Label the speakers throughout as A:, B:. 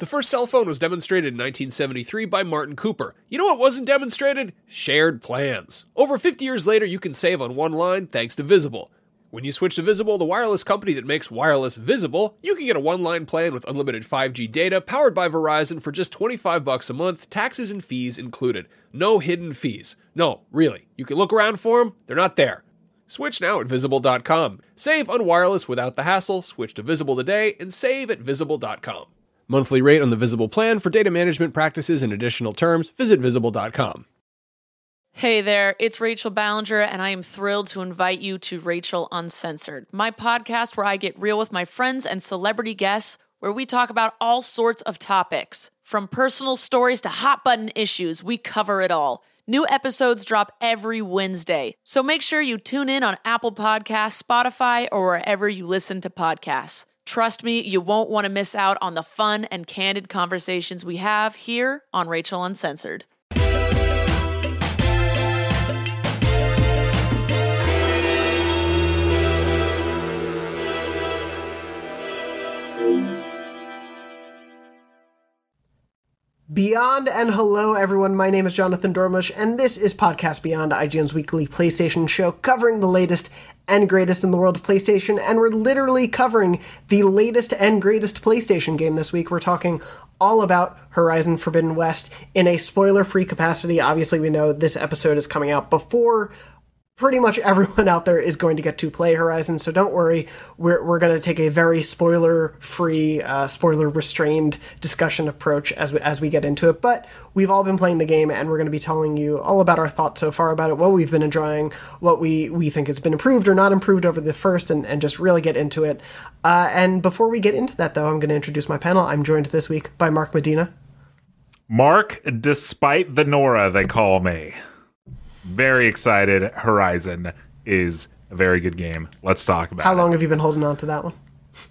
A: The first cell phone was demonstrated in 1973 by Martin Cooper. You know what wasn't demonstrated? Shared plans. Over 50 years later, you can save on one line thanks to Visible. When you switch to Visible, the wireless company that makes wireless visible, you can get a one-line plan with unlimited 5G data powered by Verizon for just $25 a month, taxes and fees included. No hidden fees. No, really. You can look around for them. They're not there. Switch now at Visible.com. Save on wireless without the hassle. Switch to Visible today and save at Visible.com. Monthly rate on the Visible plan. For data management practices and additional terms, visit Visible.com.
B: Hey there, it's Rachel Ballinger, and I am thrilled to invite you to Rachel Uncensored, my podcast where I get real with my friends and celebrity guests, where we talk about all sorts of topics. From personal stories to hot-button issues, we cover it all. New episodes drop every Wednesday, so make sure you tune in on Apple Podcasts, Spotify, or wherever you listen to podcasts. Trust me, you won't want to miss out on the fun and candid conversations we have here on Rachel Uncensored.
C: Beyond and hello everyone, my name is Jonathan Dormush, and this is Podcast Beyond, IGN's weekly PlayStation show covering the latest and greatest in the world of PlayStation, and we're literally covering the latest and greatest PlayStation game this week. We're talking all about Horizon Forbidden West in a spoiler-free capacity. Obviously, we know this episode is coming out before pretty much everyone out there is going to get to play Horizon, so don't worry. We're going to take a very spoiler-free, spoiler-restrained discussion approach as we get into it. But we've all been playing the game, and we're going to be telling you all about our thoughts so far about it, what we've been enjoying, what we think has been improved or not improved over the first, and just really get into it. And before we get into that, though, I'm going to introduce my panel. I'm joined this week by Mark Medina.
D: Mark, despite the Nora they call me. Very excited. Horizon is a very good game. Let's talk about it.
C: How long have you been holding on to that one?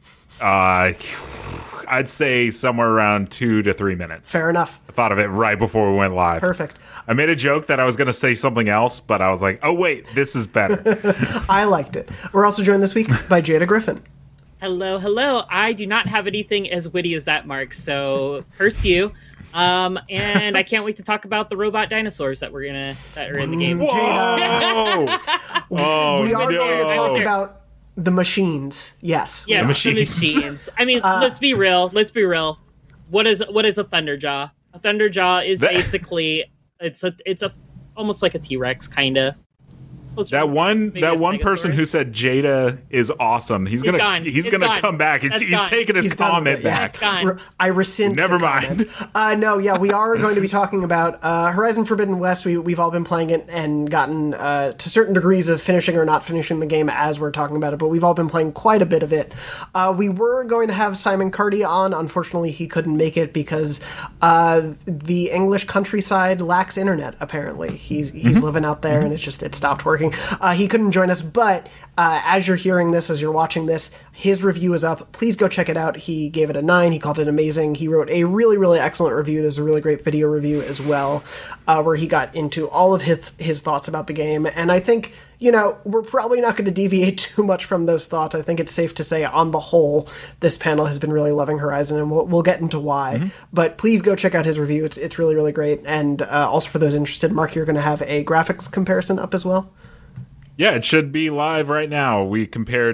D: I'd say somewhere around 2 to 3 minutes.
C: Fair enough.
D: I thought of it right before we went live.
C: Perfect.
D: I made a joke that I was going to say something else, but I was like, oh, wait, this is better.
C: I liked it. We're also joined this week by Jada Griffin.
E: Hello. I do not have anything as witty as that, Mark, so curse you. And I can't wait to talk about the robot dinosaurs that are in the game.
D: Whoa! Oh,
C: we are going to talk about the machines. Yes,
E: the machines. I mean, let's be real. What is a Thunderjaw? A Thunderjaw is basically it's almost like a T-Rex kind of.
D: That one person who said Jada is awesome. He's gonna come back. He's taking his comment back.
E: It's gone.
C: I rescind.
D: Never mind.
C: We are going to be talking about Horizon Forbidden West. We've all been playing it and gotten to certain degrees of finishing or not finishing the game as we're talking about it. But we've all been playing quite a bit of it. We were going to have Simon Carty on. Unfortunately, he couldn't make it because the English countryside lacks internet. Apparently, he's living out there, and it stopped working. He couldn't join us, but as you're hearing this, as you're watching this, his review is up. Please go check it out. He gave it a 9. He called it amazing. He wrote a really, really excellent review. There's a really great video review as well, where he got into all of his thoughts about the game. And I think, we're probably not going to deviate too much from those thoughts. I think it's safe to say, on the whole, this panel has been really loving Horizon, and we'll get into why. Mm-hmm. But please go check out his review. It's really, really great. And also for those interested, Mark, you're going to have a graphics comparison up as well?
D: Yeah, it should be live right now. I compared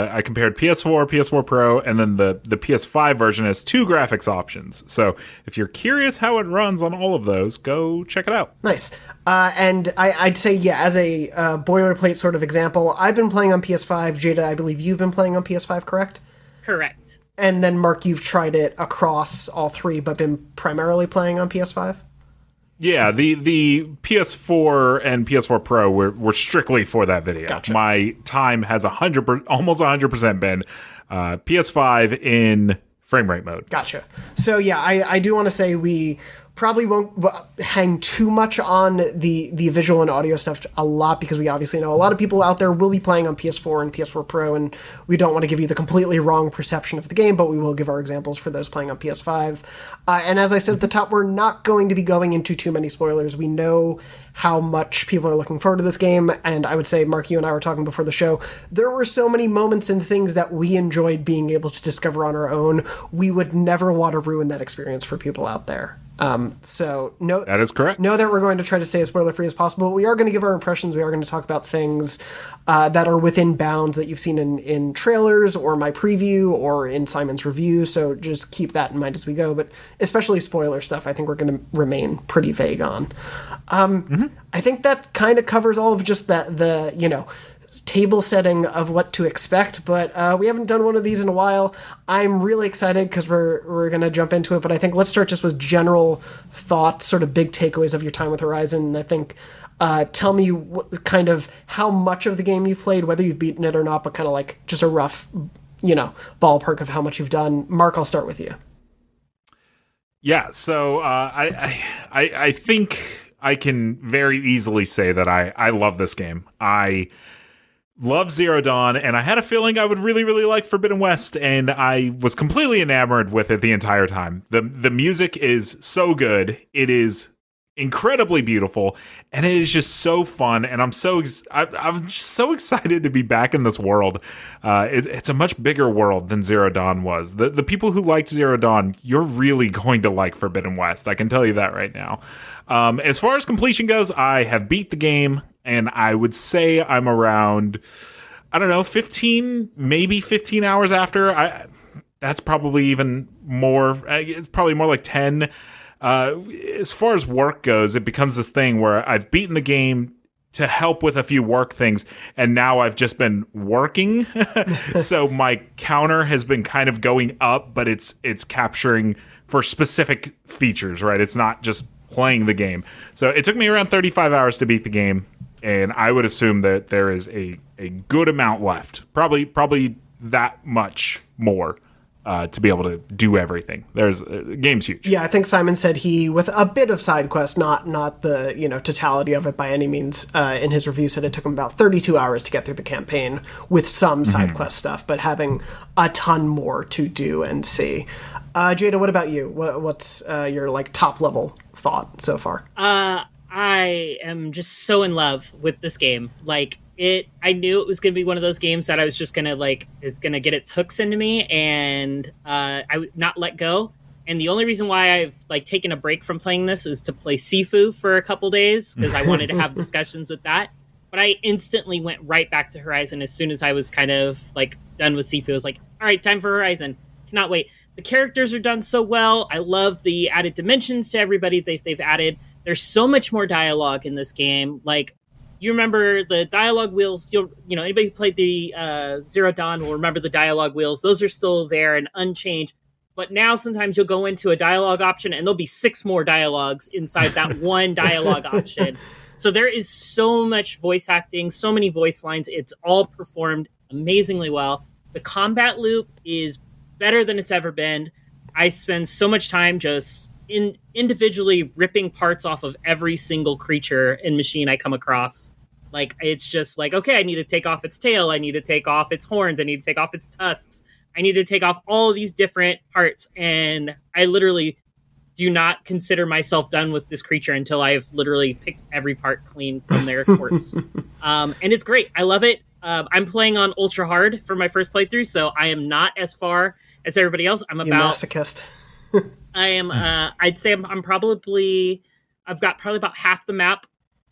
D: PS4, PS4 Pro, and then the PS5 version has 2 graphics options. So if you're curious how it runs on all of those, go check it out.
C: Nice. And I'd say, as a boilerplate sort of example, I've been playing on PS5. Jada, I believe you've been playing on PS5, correct?
E: Correct.
C: And then, Mark, you've tried it across all 3, but been primarily playing on PS5?
D: Yeah, the PS4 and PS4 Pro were strictly for that video.
C: Gotcha.
D: My time has almost 100% been PS5 in frame rate mode.
C: Gotcha. So I do want to say we probably won't hang too much on the visual and audio stuff a lot, because we obviously know a lot of people out there will be playing on PS4 and PS4 Pro, and we don't want to give you the completely wrong perception of the game, but we will give our examples for those playing on PS5. And as I said at the top, we're not going to be going into too many spoilers. We know how much people are looking forward to this game, and I would say, Mark, you and I were talking before the show, there were so many moments and things that we enjoyed being able to discover on our own. We would never want to ruin that experience for people out there. So no,
D: that is correct.
C: Know that we're going to try to stay as spoiler free as possible. We are going to give our impressions. We are going to talk about things that are within bounds that you've seen in trailers or my preview or in Simon's review. So just keep that in mind as we go. But especially spoiler stuff, I think we're going to remain pretty vague on. I think that kind of covers all of just the table setting of what to expect, but we haven't done one of these in a while. I'm really excited because we're going to jump into it, but I think let's start just with general thoughts, sort of big takeaways of your time with Horizon. I think tell me kind of how much of the game you've played, whether you've beaten it or not, but kind of like just a rough, ballpark of how much you've done. Mark, I'll start with you.
D: Yeah, so I think I can very easily say that I love this game. I love Zero Dawn, and I had a feeling I would really, really like Forbidden West, and I was completely enamored with it the entire time. The music is so good. It is incredibly beautiful, and it is just so fun, and I'm just so excited to be back in this world. It's a much bigger world than Zero Dawn was. The people who liked Zero Dawn, you're really going to like Forbidden West. I can tell you that right now. As far as completion goes, I have beat the game, and I would say I'm around, 15, maybe 15 hours after. That's probably even more. It's probably more like 10. As far as work goes, it becomes this thing where I've beaten the game to help with a few work things, and now I've just been working. So my counter has been kind of going up, but it's capturing for specific features, right? It's not just playing the game. So it took me around 35 hours to beat the game, and I would assume that there is a good amount left. Probably that much more. To be able to do everything. The game's huge.
C: Yeah, I think Simon said he, with a bit of side quest, not the totality of it by any means, in his review said it took him about 32 hours to get through the campaign with some side quest stuff, but having a ton more to do and see. Jada, what about you? What's your top level thought so far?
E: I am just so in love with this game. I knew it was going to be one of those games that I was just going to it's going to get its hooks into me, and I would not let go. And the only reason why I've taken a break from playing this is to play Sifu for a couple days, because I wanted to have discussions with that. But I instantly went right back to Horizon as soon as I was kind of done with Sifu. I was like, all right, time for Horizon. Cannot wait. The characters are done so well. I love the added dimensions to everybody they've added. There's so much more dialogue in this game. You remember the dialogue wheels, anybody who played the Zero Dawn will remember the dialogue wheels. Those are still there and unchanged. But now sometimes you'll go into a dialogue option and there'll be 6 more dialogues inside that one dialogue option. So there is so much voice acting, so many voice lines. It's all performed amazingly well. The combat loop is better than it's ever been. I spend so much time just individually ripping parts off of every single creature and machine I come across. It's just okay, I need to take off its tail, I need to take off its horns, I need to take off its tusks, I need to take off all of these different parts, and I literally do not consider myself done with this creature until I've literally picked every part clean from their corpse. And it's great. I love it. I'm playing on ultra hard for my first playthrough, so I am not as far as everybody else. I'm about...
C: You masochist.
E: I am, I'd say I've got probably about half the map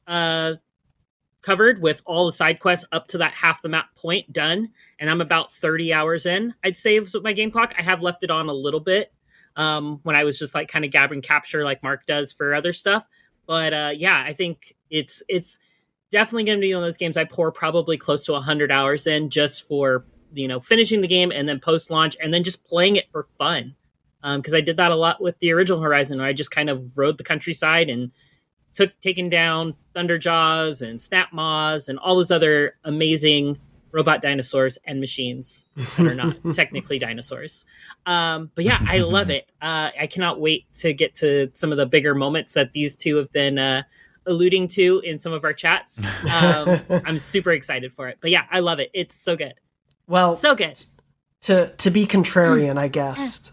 E: covered with all the side quests up to that half the map point done. And I'm about 30 hours in, I'd say, with my game clock. I have left it on a little bit when I was just kind of gathering capture like Mark does for other stuff. But yeah, I think it's definitely going to be one of those games I pour probably close to 100 hours in just for, finishing the game and then post-launch and then just playing it for fun. Because I did that a lot with the original Horizon, where I just kind of rode the countryside and taking down Thunderjaws and Snap Maws and all those other amazing robot dinosaurs and machines that are not technically dinosaurs. But yeah, I love it. I cannot wait to get to some of the bigger moments that these two have been alluding to in some of our chats. I'm super excited for it. But yeah, I love it. It's so good.
C: Well,
E: So good.
C: to be contrarian, I guess,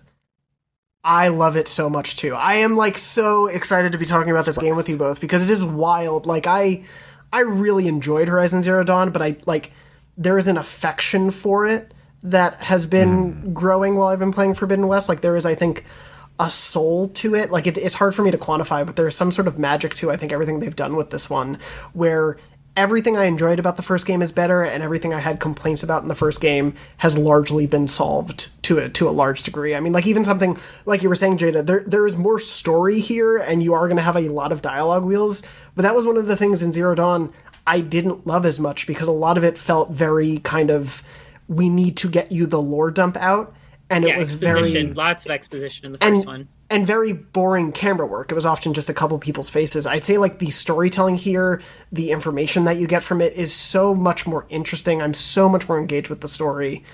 C: I love it so much too. I am like so excited to be talking about this game with you both because it is wild. Like I really enjoyed Horizon Zero Dawn, but there is an affection for it that has been growing while I've been playing Forbidden West. Like there is, I think, a soul to it. Like it's hard for me to quantify, but there's some sort of magic to, I think, everything they've done with this one, where everything I enjoyed about the first game is better, and everything I had complaints about in the first game has largely been solved to a large degree. I mean, like even something like you were saying, Jada, there is more story here, and you are going to have a lot of dialogue wheels. But that was one of the things in Zero Dawn I didn't love as much because a lot of it felt very kind of, we need to get you the lore dump out, and it was
E: exposition, lots of exposition in the first one.
C: And very boring camera work. It was often just a couple people's faces. I'd say like the storytelling here, the information that you get from it is so much more interesting. I'm so much more engaged with the story.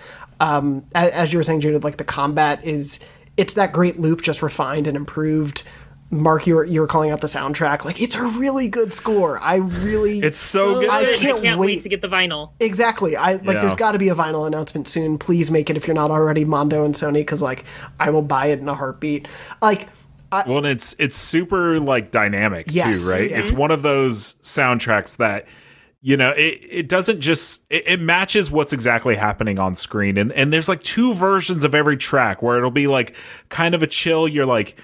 C: As you were saying, Judith, like the combat it's that great loop, just refined and improved. Mark, you were calling out the soundtrack. Like, it's a really good score.
D: It's so good.
C: I can't
E: wait to get the vinyl.
C: Exactly. There's got to be a vinyl announcement soon. Please make it if you're not already, Mondo and Sony, because like I will buy it in a heartbeat.
D: Well, and it's super like dynamic too, right?
C: Yeah.
D: It's one of those soundtracks that, you know, it doesn't just it matches what's exactly happening on screen, and there's like two versions of every track where it'll be like kind of a chill. You're like.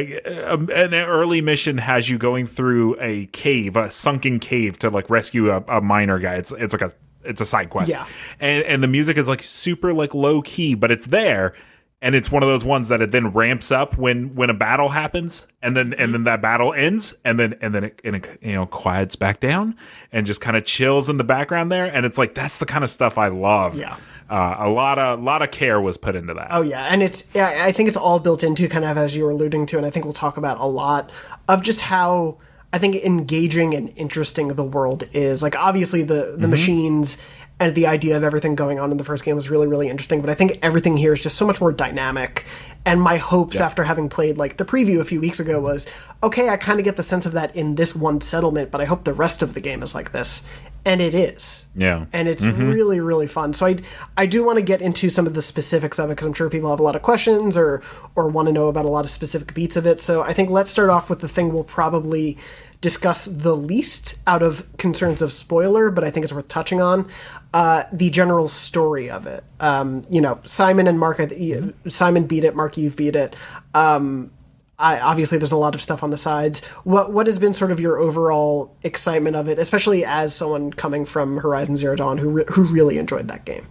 D: An early mission has you going through a cave, a sunken cave, to like rescue a miner guy. It's a side quest,
C: yeah.
D: And the music is like super like low key, but it's there, and it's one of those ones that it then ramps up when a battle happens, and then that battle ends, and then it quiets back down and just kind of chills in the background there, and it's like that's the kind of stuff I love.
C: Yeah.
D: A lot of care was put into that.
C: Oh yeah, and I think it's all built into kind of as you were alluding to, and I think we'll talk about a lot of just how I think engaging and interesting the world is. Like obviously the machines and the idea of everything going on in the first game was really, really interesting, but I think everything here is just so much more dynamic. And my hopes after having played like the preview a few weeks ago was, okay, I kind of get the sense of that in this one settlement, but I hope the rest of the game is like this. And it is.
D: Yeah.
C: And it's really, really fun. So I do want to get into some of the specifics of it because I'm sure people have a lot of questions or want to know about a lot of specific beats of it. So I think let's start off with the thing we'll probably discuss the least out of concerns of spoiler, but I think it's worth touching on, the general story of it. Simon and Mark, Simon beat it, Mark, you've beat it. Obviously there's a lot of stuff on the sides. What has been sort of your overall excitement of it, especially as someone coming from Horizon Zero Dawn who really enjoyed that game?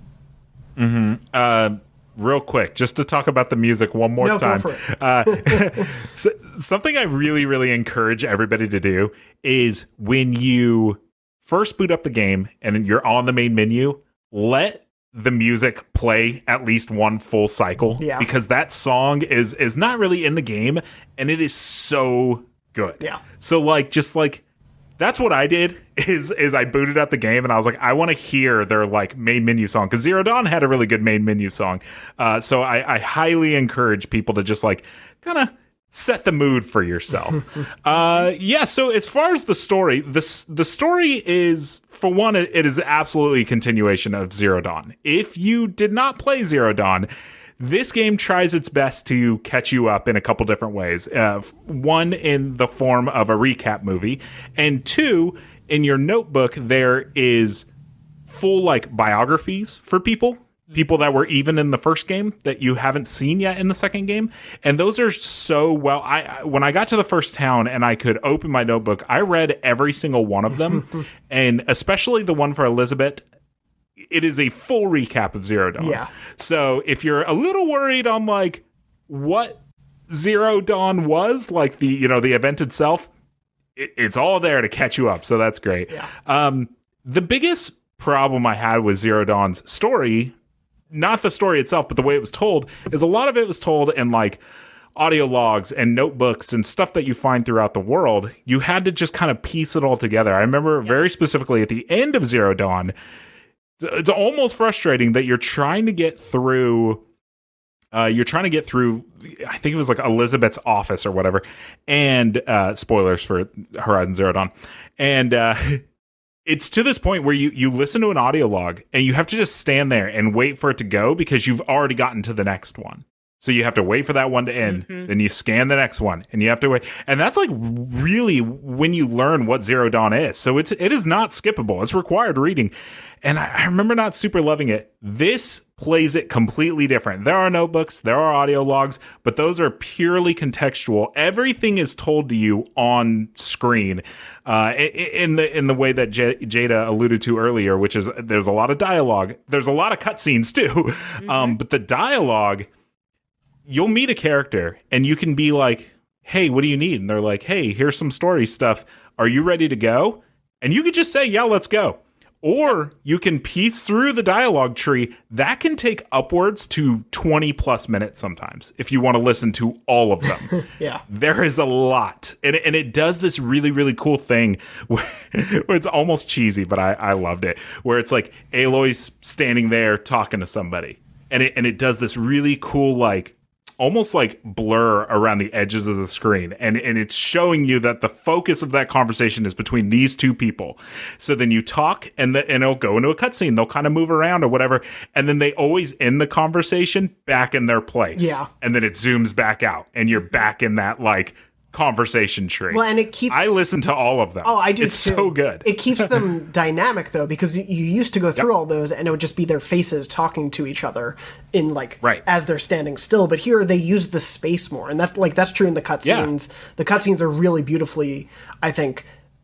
D: Real quick, just to talk about the music one more time.
C: Go for it.
D: Something I really, really encourage everybody to do is when you first boot up the game and you're on the main menu, let the music play at least one full cycle, because that song is not really in the game, and it is so good.
C: Yeah.
D: So that's what I did is I booted up the game and I was like, I want to hear their like main menu song, because Zero Dawn had a really good main menu song. So I highly encourage people to just like kind of set the mood for yourself. So as far as the story, the story is, for one, it is absolutely a continuation of Zero Dawn. If you did not play Zero Dawn, this game tries its best to catch you up in a couple different ways. One, in the form of a recap movie, and two, in your notebook, there is full like biographies for people that were even in the first game that you haven't seen yet in the second game. And those are so well. When I got to the first town and I could open my notebook, I read every single one of them, and especially the one for Elizabeth. It is a full recap of Zero Dawn.
C: Yeah.
D: So if you're a little worried on like what Zero Dawn was, like the event itself, it's all there to catch you up. So that's great.
C: Yeah.
D: The biggest problem I had with Zero Dawn's story, not the story itself, but the way it was told, is a lot of it was told in like audio logs and notebooks and stuff that you find throughout the world. You had to just kind of piece it all together. I remember very specifically at the end of Zero Dawn, it's almost frustrating that you're trying to get through. I think it was like Elizabeth's office or whatever, and spoilers for Horizon Zero Dawn, and it's to this point where you listen to an audio log and you have to just stand there and wait for it to go because you've already gotten to the next one. So you have to wait for that one to end. Then you scan the next one and you have to wait. And that's like really when you learn what Zero Dawn is. So it is not skippable. It's required reading. And I remember not super loving it. This plays it completely different. There are notebooks, there are audio logs, but those are purely contextual. Everything is told to you on screen in the way that Jada alluded to earlier, which is there's a lot of dialogue. There's a lot of cutscenes too. But the dialogue, you'll meet a character and you can be like, hey, what do you need? And they're like, hey, here's some story stuff. Are you ready to go? And you could just say, yeah, let's go. Or you can piece through the dialogue tree. That can take upwards to 20 plus minutes sometimes if you want to listen to all of them.
C: Yeah.
D: There is a lot. And it does this really, really cool thing where it's almost cheesy, but I loved it. Where it's like Aloy's standing there talking to somebody. And it does this really cool, like, almost like blur around the edges of the screen. And it's showing you that the focus of that conversation is between these two people. So then you talk and it'll go into a cutscene. They'll kind of move around or whatever. And then they always end the conversation back in their place.
C: Yeah.
D: And then it zooms back out and you're back in that like conversation tree.
C: Well, and it keeps...
D: I listen to all of them.
C: Oh, I do
D: It's
C: too.
D: so good.
C: It keeps them dynamic, though, because you used to go through all those, and it would just be their faces talking to each other in like as they're standing still. But here they use the space more, and that's true in the cutscenes. Yeah. The cutscenes are really beautifully, I think,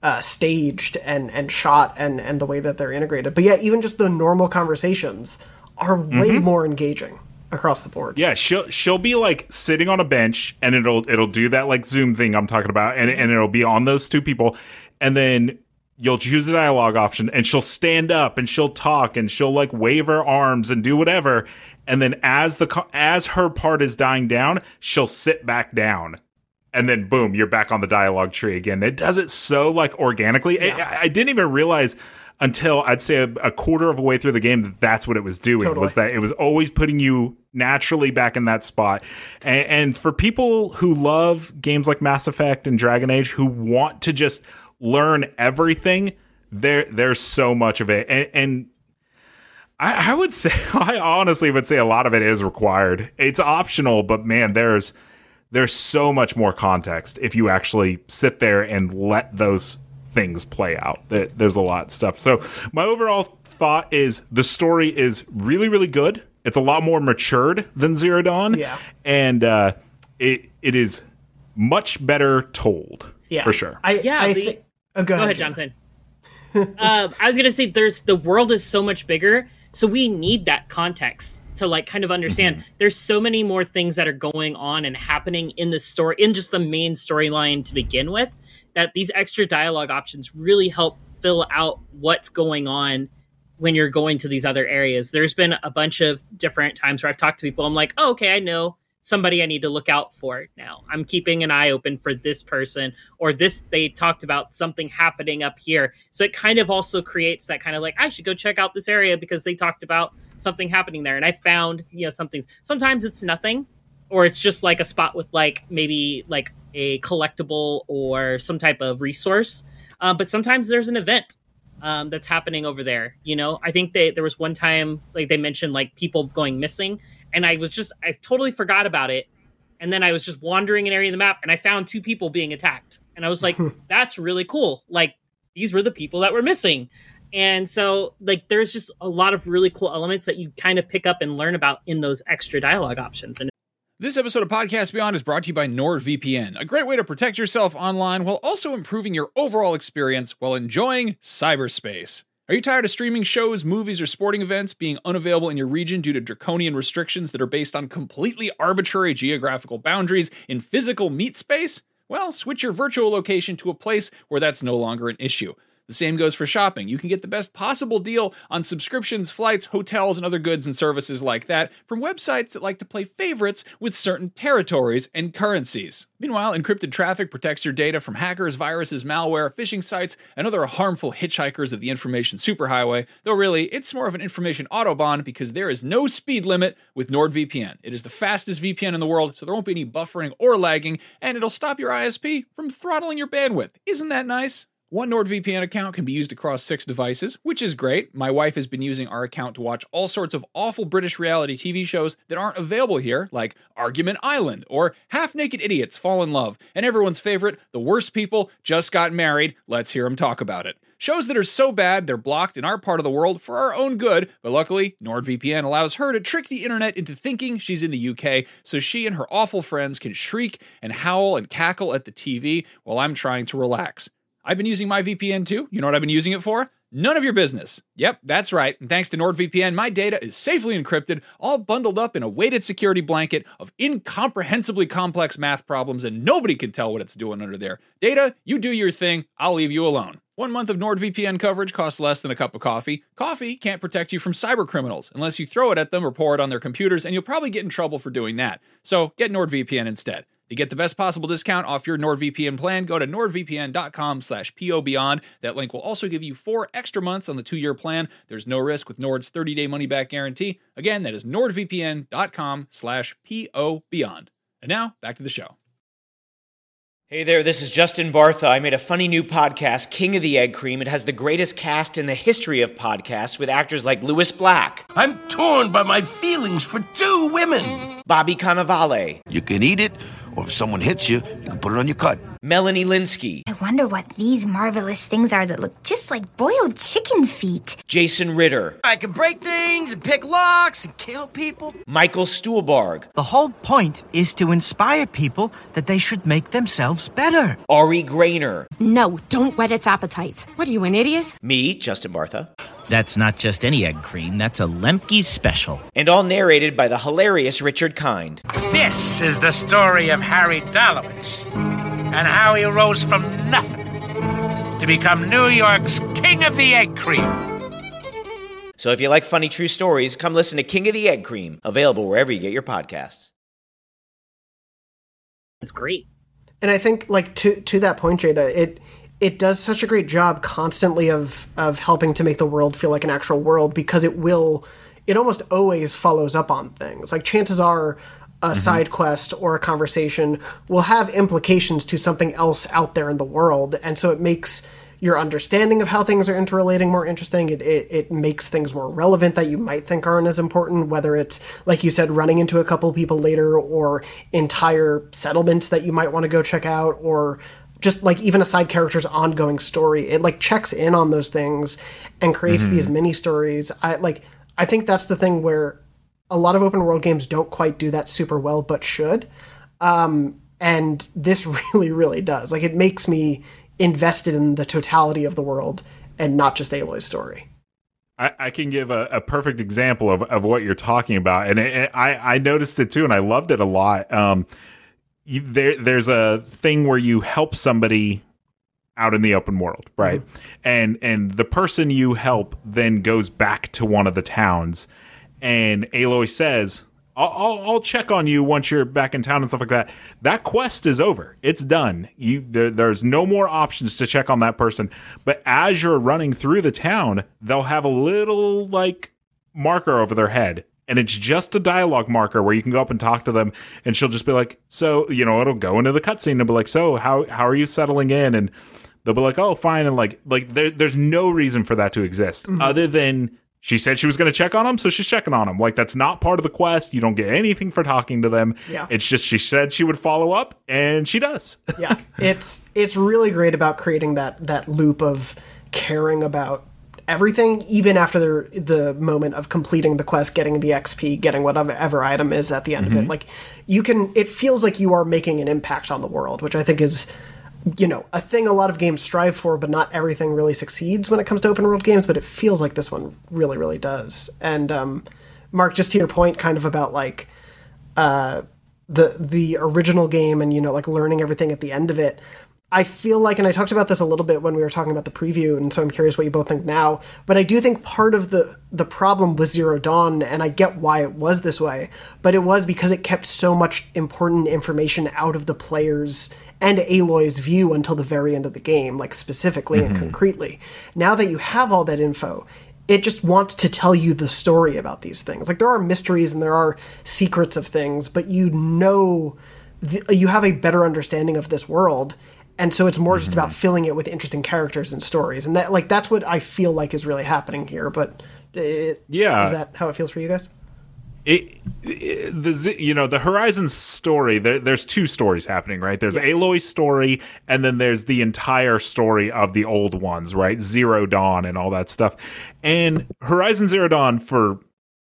C: staged and shot, and the way that they're integrated. But yeah, even just the normal conversations are way more engaging across the board.
D: Yeah, she'll be like sitting on a bench and it'll do that like Zoom thing I'm talking about, and it'll be on those two people, and then you'll choose the dialogue option and she'll stand up and she'll talk and she'll like wave her arms and do whatever, and then as her part is dying down, she'll sit back down. And then boom, you're back on the dialogue tree again. It does it so like organically. Yeah. I didn't even realize until I'd say a quarter of a way through the game that's what it was doing. Totally. Was that it was always putting you naturally back in that spot. And for people who love games like Mass Effect and Dragon Age, who want to just learn everything, there's so much of it. And I would say, I honestly would say a lot of it is required. It's optional, but man, there's so much more context if you actually sit there and let those things play out. There's a lot of stuff. So my overall thought is the story is really, really good. It's a lot more matured than Zero Dawn. Yeah. And it is much better told. Yeah. For sure.
C: Go ahead,
E: Jonathan. I was going to say the world is so much bigger, so we need that context to like kind of understand. There's so many more things that are going on and happening in the story, in just the main storyline to begin with, that these extra dialogue options really help fill out what's going on when you're going to these other areas. There's been a bunch of different times where I've talked to people. I'm like, oh, okay, I know somebody I need to look out for now. I'm keeping an eye open for this person, or this, they talked about something happening up here. So it kind of also creates that kind of like, I should go check out this area because they talked about something happening there. And I found, sometimes it's nothing, or it's just like a spot with like maybe like a collectible or some type of resource. But sometimes there's an event that's happening over there. I think there was one time like they mentioned like people going missing, and I totally forgot about it. And then I was just wandering an area of the map and I found 2 people being attacked. And I was like, that's really cool. Like, these were the people that were missing. And so like, there's just a lot of really cool elements that you kind of pick up and learn about in those extra dialogue options. And
F: this episode of Podcast Beyond is brought to you by NordVPN, a great way to protect yourself online while also improving your overall experience while enjoying cyberspace. Are you tired of streaming shows, movies, or sporting events being unavailable in your region due to draconian restrictions that are based on completely arbitrary geographical boundaries in physical meat space? Well, switch your virtual location to a place where that's no longer an issue. The same goes for shopping. You can get the best possible deal on subscriptions, flights, hotels, and other goods and services like that from websites that like to play favorites with certain territories and currencies. Meanwhile, encrypted traffic protects your data from hackers, viruses, malware, phishing sites, and other harmful hitchhikers of the information superhighway, though really, it's more of an information autobahn because there is no speed limit with NordVPN. It is the fastest VPN in the world, so there won't be any buffering or lagging, and it'll stop your ISP from throttling your bandwidth. Isn't that nice? One NordVPN account can be used across 6 devices, which is great. My wife has been using our account to watch all sorts of awful British reality TV shows that aren't available here, like Argument Island or Half-Naked Idiots Fall in Love, and everyone's favorite, The Worst People Just Got Married. Let's hear them talk about it. Shows that are so bad they're blocked in our part of the world for our own good, but luckily, NordVPN allows her to trick the internet into thinking she's in the UK, so she and her awful friends can shriek and howl and cackle at the TV while I'm trying to relax. I've been using my VPN too. You know what I've been using it for? None of your business. Yep, that's right. And thanks to NordVPN, my data is safely encrypted, all bundled up in a weighted security blanket of incomprehensibly complex math problems, and nobody can tell what it's doing under there. Data, you do your thing. I'll leave you alone. 1 month of NordVPN coverage costs less than a cup of coffee. Coffee can't protect you from cyber criminals unless you throw it at them or pour it on their computers, and you'll probably get in trouble for doing that. So get NordVPN instead. To get the best possible discount off your NordVPN plan, go to nordvpn.com/POBeyond. That link will also give you 4 extra months on the 2-year plan. There's no risk with Nord's 30-day money-back guarantee. Again, that is nordvpn.com/POBeyond. And now, back to the show.
G: Hey there, this is Justin Bartha. I made a funny new podcast, King of the Egg Cream. It has the greatest cast in the history of podcasts with actors like Louis Black.
H: I'm torn by my feelings for 2 women.
G: Bobby Cannavale.
H: You can eat it, or if someone hits you, you can put it on your cut.
G: Melanie Linsky.
I: I wonder what these marvelous things are that look just like boiled chicken feet.
G: Jason Ritter.
J: I can break things and pick locks and kill people.
G: Michael Stuhlbarg.
J: The whole point is to inspire people that they should make themselves better.
G: Ari Grainer.
K: No, don't whet its appetite. What are you, an idiot?
G: Me, Justin Bartha.
L: That's not just any egg cream, that's a Lemke's special.
G: And all narrated by the hilarious Richard Kind.
M: This is the story of Harry Dalowitz and how he rose from nothing to become New York's King of the Egg Cream.
G: So if you like funny true stories, come listen to King of the Egg Cream, available wherever you get your podcasts.
E: That's great.
C: And I think, like, to that point, Jada, it does such a great job constantly of helping to make the world feel like an actual world, because it almost always follows up on things. Like, chances are a side quest or a conversation will have implications to something else out there in the world, and so it makes your understanding of how things are interrelating more interesting. It makes things more relevant that you might think aren't as important, whether it's, like you said, running into a couple people later, or entire settlements that you might want to go check out, or just like even a side character's ongoing story. It like checks in on those things and creates these mini stories. I think that's the thing where a lot of open world games don't quite do that super well, but should. And this really, really does. Like, it makes me invested in the totality of the world and not just Aloy's story.
D: I can give a perfect example of what you're talking about. And I noticed it too, and I loved it a lot. There's a thing where you help somebody out in the open world, right? And the person you help then goes back to one of the towns, and Aloy says, I'll check on you once you're back in town and stuff like that. That quest is over. It's done. There's no more options to check on that person. But as you're running through the town, they'll have a little like marker over their head. And it's just a dialogue marker where you can go up and talk to them, and she'll just be like, so, it'll go into the cutscene and be like, so how are you settling in? And they'll be like, oh, fine. And like there's no reason for that to exist other than she said she was going to check on them, so she's checking on them. Like, that's not part of the quest. You don't get anything for talking to them.
C: Yeah.
D: It's just she said she would follow up, and she does.
C: Yeah, it's really great about creating that loop of caring about everything, even after the moment of completing the quest, getting the XP, getting whatever item is at the end of it. Like, it feels like you are making an impact on the world, which I think is, a thing a lot of games strive for, but not everything really succeeds when it comes to open world games, but it feels like this one really, really does. And Mark, just to your point kind of about like the original game and, like learning everything at the end of it, I feel like, and I talked about this a little bit when we were talking about the preview, and so I'm curious what you both think now, but I do think part of the problem with Zero Dawn, and I get why it was this way, but it was because it kept so much important information out of the players and Aloy's view until the very end of the game, like specifically and concretely. Now that you have all that info, it just wants to tell you the story about these things. Like, there are mysteries and there are secrets of things, but you know, you have a better understanding of this world. And so it's more just about filling it with interesting characters and stories. And that's what I feel like is really happening here. But is that how it feels for you guys?
D: The Horizon story, there's two stories happening, right? There's Aloy's story, and then there's the entire story of the old ones, right? Zero Dawn and all that stuff. And Horizon Zero Dawn, for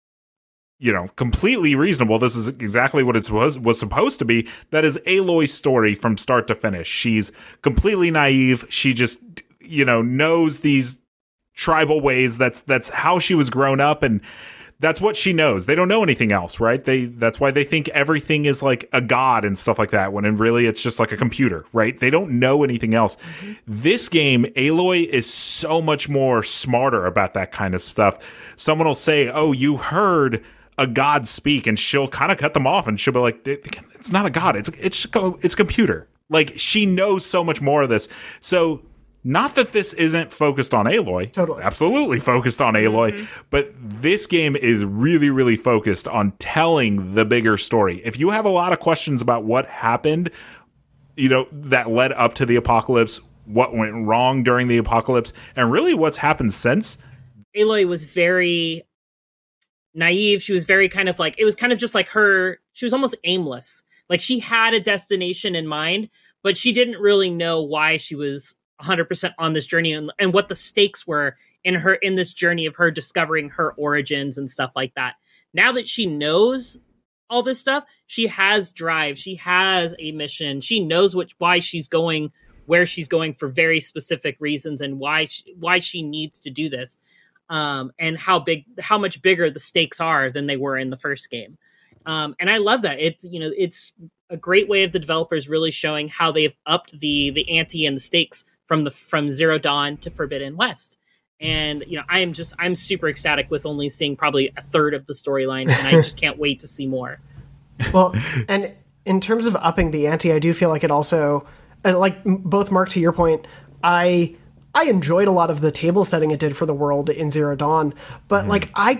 D: completely reasonable. This is exactly what it was supposed to be. That is Aloy's story from start to finish. She's completely naive. She just, knows these tribal ways. That's how she was grown up, and that's what she knows. They don't know anything else, right? That's why they think everything is like a god and stuff like that, when in really it's just like a computer, right? They don't know anything else. This game, Aloy is so much more smarter about that kind of stuff. Someone will say, "Oh, you heard a god speak," and she'll kind of cut them off, and she'll be like, "It's not a god. It's a computer." Like, she knows so much more of this. So, not that this isn't focused on Aloy.
C: Totally.
D: Absolutely focused on Aloy. But this game is really, really focused on telling the bigger story. If you have a lot of questions about what happened, that led up to the apocalypse, what went wrong during the apocalypse, and really what's happened since.
E: Aloy was very naive. She was very kind of like, it was kind of just like she was almost aimless. Like, she had a destination in mind, but she didn't really know why she was 100% on this journey and what the stakes were in this journey of her discovering her origins and stuff like that. Now that she knows all this stuff, she has drive. She has a mission. She knows why she's going where she's going for very specific reasons, and why she needs to do this. And how much bigger the stakes are than they were in the first game. And I love that. It's a great way of the developers really showing how they've upped the ante and the stakes from Zero Dawn to Forbidden West. And, I'm super ecstatic with only seeing probably a third of the storyline, and I just can't wait to see more.
C: Well, and in terms of upping the ante, I do feel like it also, like both Mark, to your point, I enjoyed a lot of the table setting it did for the world in Zero Dawn, but I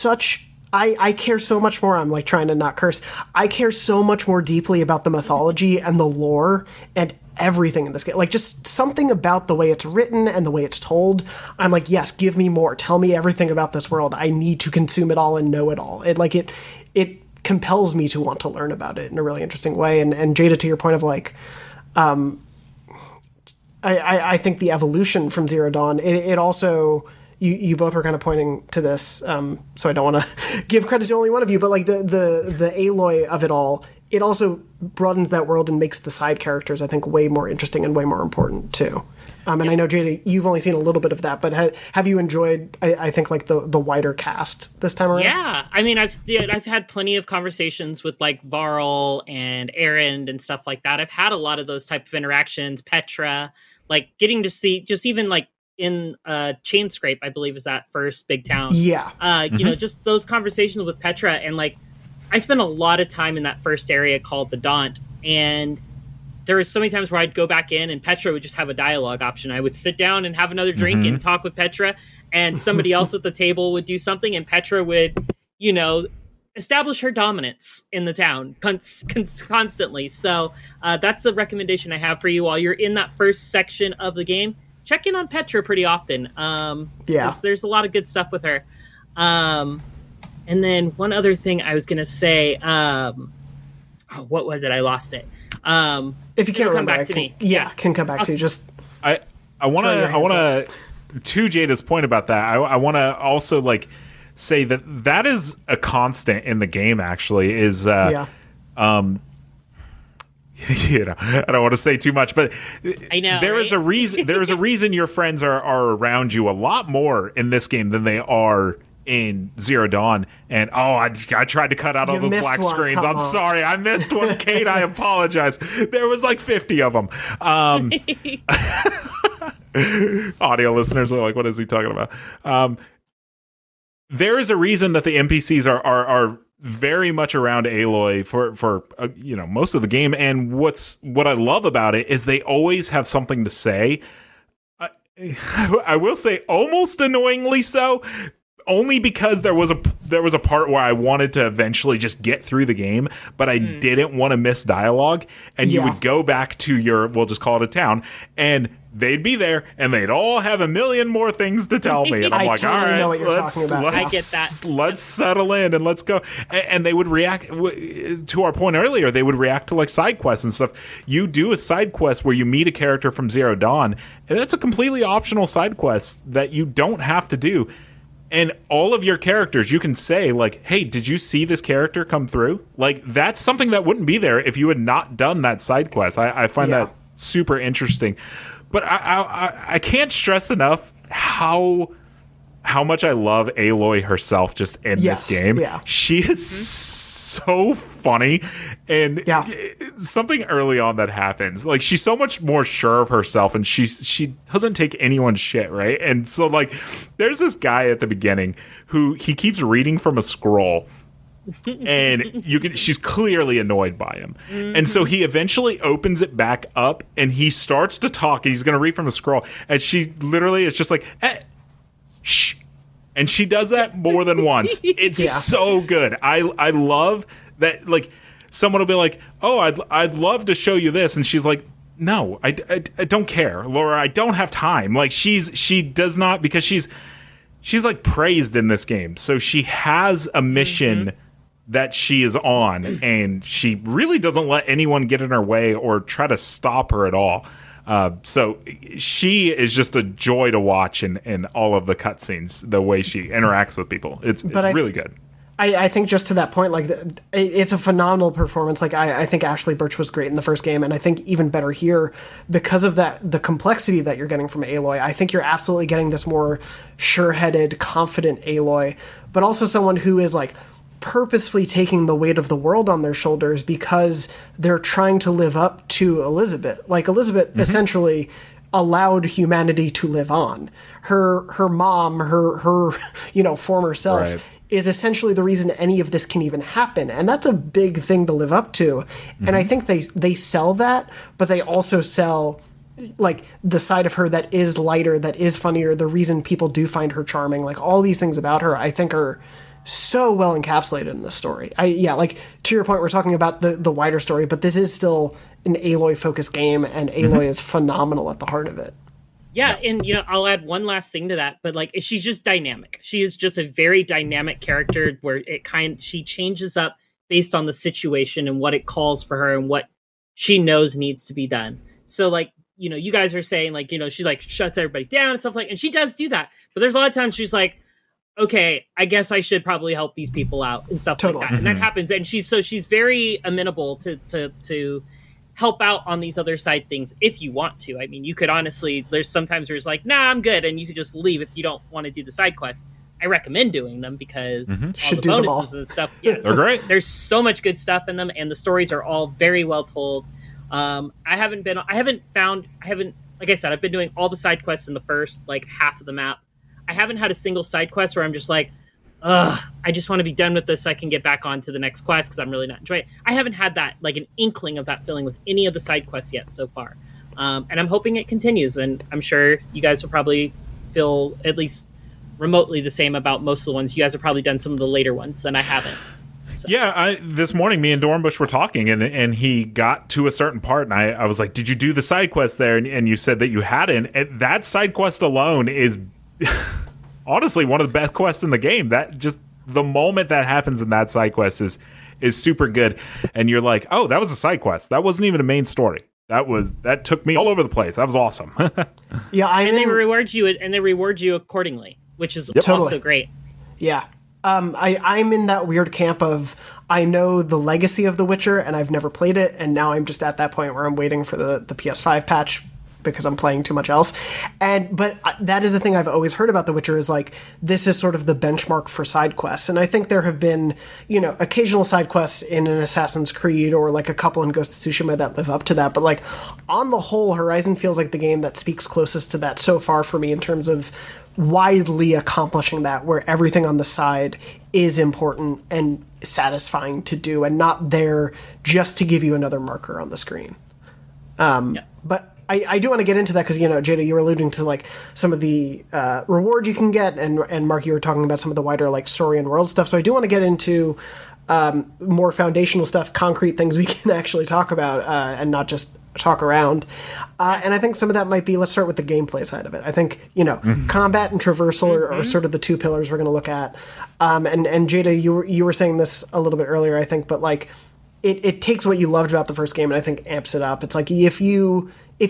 C: care so much more. I'm like trying to not curse. I care so much more deeply about the mythology and the lore and everything in this game. Like, just something about the way it's written and the way it's told. I'm like, yes, give me more. Tell me everything about this world. I need to consume it all and know it all. It compels me to want to learn about it in a really interesting way. And Jada, to your point of like, I think the evolution from Zero Dawn, it also, you both were kind of pointing to this, so I don't want to give credit to only one of you, but like the Aloy of it all, it also broadens that world and makes the side characters, I think, way more interesting and way more important too. And I know, Jada, you've only seen a little bit of that, but have you enjoyed, I think, like the wider cast this time around?
E: Yeah, I mean, I've had plenty of conversations with like Varl and Aaron and stuff like that. I've had a lot of those type of interactions. Petra, like getting to see, just even like in Chainscrape, I believe is that first big town.
C: Yeah,
E: just those conversations with Petra, and like I spent a lot of time in that first area called the Daunt, and there was so many times where I'd go back in and Petra would just have a dialogue option. I would sit down and have another drink and talk with Petra, and somebody else at the table would do something, and Petra would, establish her dominance in the town constantly. So that's a recommendation I have for you while you're in that first section of the game. Check in on Petra pretty often. There's a lot of good stuff with her. And then one other thing I was going to say, what was it? I lost it.
C: If you can't remember,
E: come back to me.
C: Yeah, can come back to you. Just
D: I want to to Jada's point about that. I want to also like say that is a constant in the game. Actually, is I don't want to say too much, but
E: I know
D: there is a reason. There is a reason your friends are around you a lot more in this game than they are in Zero Dawn, and I tried to cut out all those black screens. I'm sorry, I missed one, Kate. I apologize. There was like 50 of them. Audio listeners are like, what is he talking about? There is a reason that the NPCs are very much around Aloy for most of the game, and what I love about it is they always have something to say. I will say almost annoyingly so, only because there was a part where I wanted to eventually just get through the game, but I didn't want to miss dialogue, and you would go back to we'll just call it a town, and they'd be there, and they'd all have a million more things to tell me. And I'm like,
C: totally
D: all right,
C: know what you're talking about.
E: I get that.
D: Let's settle in and let's go. And they would react, to our point earlier, they would react to like side quests and stuff. You do a side quest where you meet a character from Zero Dawn, and that's a completely optional side quest that you don't have to do. And all of your characters, you can say, like, hey, did you see this character come through? Like, that's something that wouldn't be there if you had not done that side quest. I find that super interesting. But I can't stress enough how much I love Aloy herself just in this game. Yeah. She is so funny. And something early on that happens, like, she's so much more sure of herself, and she doesn't take anyone's shit, right? And so, like, there's this guy at the beginning who he keeps reading from a scroll. And she's clearly annoyed by him. And so he eventually opens it back up and he starts to talk, and he's going to read from a scroll, and she literally is just like, shh. And she does that more than once. It's so good. I love that. Like, someone will be like, oh, I'd love to show you this, and she's like, no, I don't care, Laura, I don't have time. Like, she does not, because she's like praised in this game, so she has a mission that she is on, and she really doesn't let anyone get in her way or try to stop her at all. So she is just a joy to watch in all of the cutscenes, the way she interacts with people. It's really good.
C: I think just to that point, like, it's a phenomenal performance. Like, I think Ashley Birch was great in the first game, and I think even better here because of the complexity that you're getting from Aloy. I think you're absolutely getting this more sure-headed, confident Aloy, but also someone who is, like, purposefully taking the weight of the world on their shoulders because they're trying to live up to Elizabeth. Like, Elizabeth essentially allowed humanity to live on. Her mom, her former self, is essentially the reason any of this can even happen. And that's a big thing to live up to. And I think they sell that, but they also sell, like, the side of her that is lighter, that is funnier, the reason people do find her charming. Like, all these things about her, I think, are so well encapsulated in this story. Like, to your point, we're talking about the wider story, but this is still an Aloy-focused game, and Aloy is phenomenal at the heart of it.
E: Yeah, and I'll add one last thing to that, but like, she's just dynamic. She is just a very dynamic character where she changes up based on the situation and what it calls for her and what she knows needs to be done. So, like, you guys are saying, like, she like shuts everybody down and stuff, like, and she does do that. But there's a lot of times she's like, okay, I guess I should probably help these people out and stuff like that. And that happens. And she's very amenable to help out on these other side things if you want to. I mean, you could honestly, there's sometimes where it's like, nah, I'm good. And you could just leave if you don't want to do the side quests. I recommend doing them because all the bonuses and stuff. Yes,
D: they're great.
E: There's so much good stuff in them, and the stories are all very well told. Like I said, I've been doing all the side quests in the first, like, half of the map. I haven't had a single side quest where I'm just like, I just want to be done with this so I can get back on to the next quest because I'm really not enjoying it. I haven't had that, like, an inkling of that feeling with any of the side quests yet so far. And I'm hoping it continues, and I'm sure you guys will probably feel at least remotely the same about most of the ones. You guys have probably done some of the later ones, and I haven't. So.
D: Yeah, this morning me and Dornbush were talking, and he got to a certain part, and I was like, did you do the side quest there? And you said that you hadn't. And that side quest alone is honestly one of the best quests in the game. That just the moment that happens in that side quest is super good, and you're like, oh, that was a side quest. That wasn't even a main story. That took me all over the place. That was awesome.
C: Yeah,
E: they reward you accordingly, which is also great.
C: Yeah. I'm in that weird camp of, I know the legacy of The Witcher and I've never played it, and now I'm just at that point where I'm waiting for the PS5 patch because I'm playing too much else. But that is the thing I've always heard about The Witcher is like, this is sort of the benchmark for side quests. And I think there have been, occasional side quests in an Assassin's Creed or like a couple in Ghost of Tsushima that live up to that. But like on the whole, Horizon feels like the game that speaks closest to that so far for me in terms of widely accomplishing that, where everything on the side is important and satisfying to do and not there just to give you another marker on the screen. But I do want to get into that because, Jada, you were alluding to like some of the rewards you can get, and Mark, you were talking about some of the wider like story and world stuff. So I do want to get into more foundational stuff, concrete things we can actually talk about and not just talk around. And I think some of that might be, let's start with the gameplay side of it. I think, combat and traversal are sort of the two pillars we're going to look at. And Jada, you were saying this a little bit earlier, I think, but like it takes what you loved about the first game and I think amps it up. It's like if you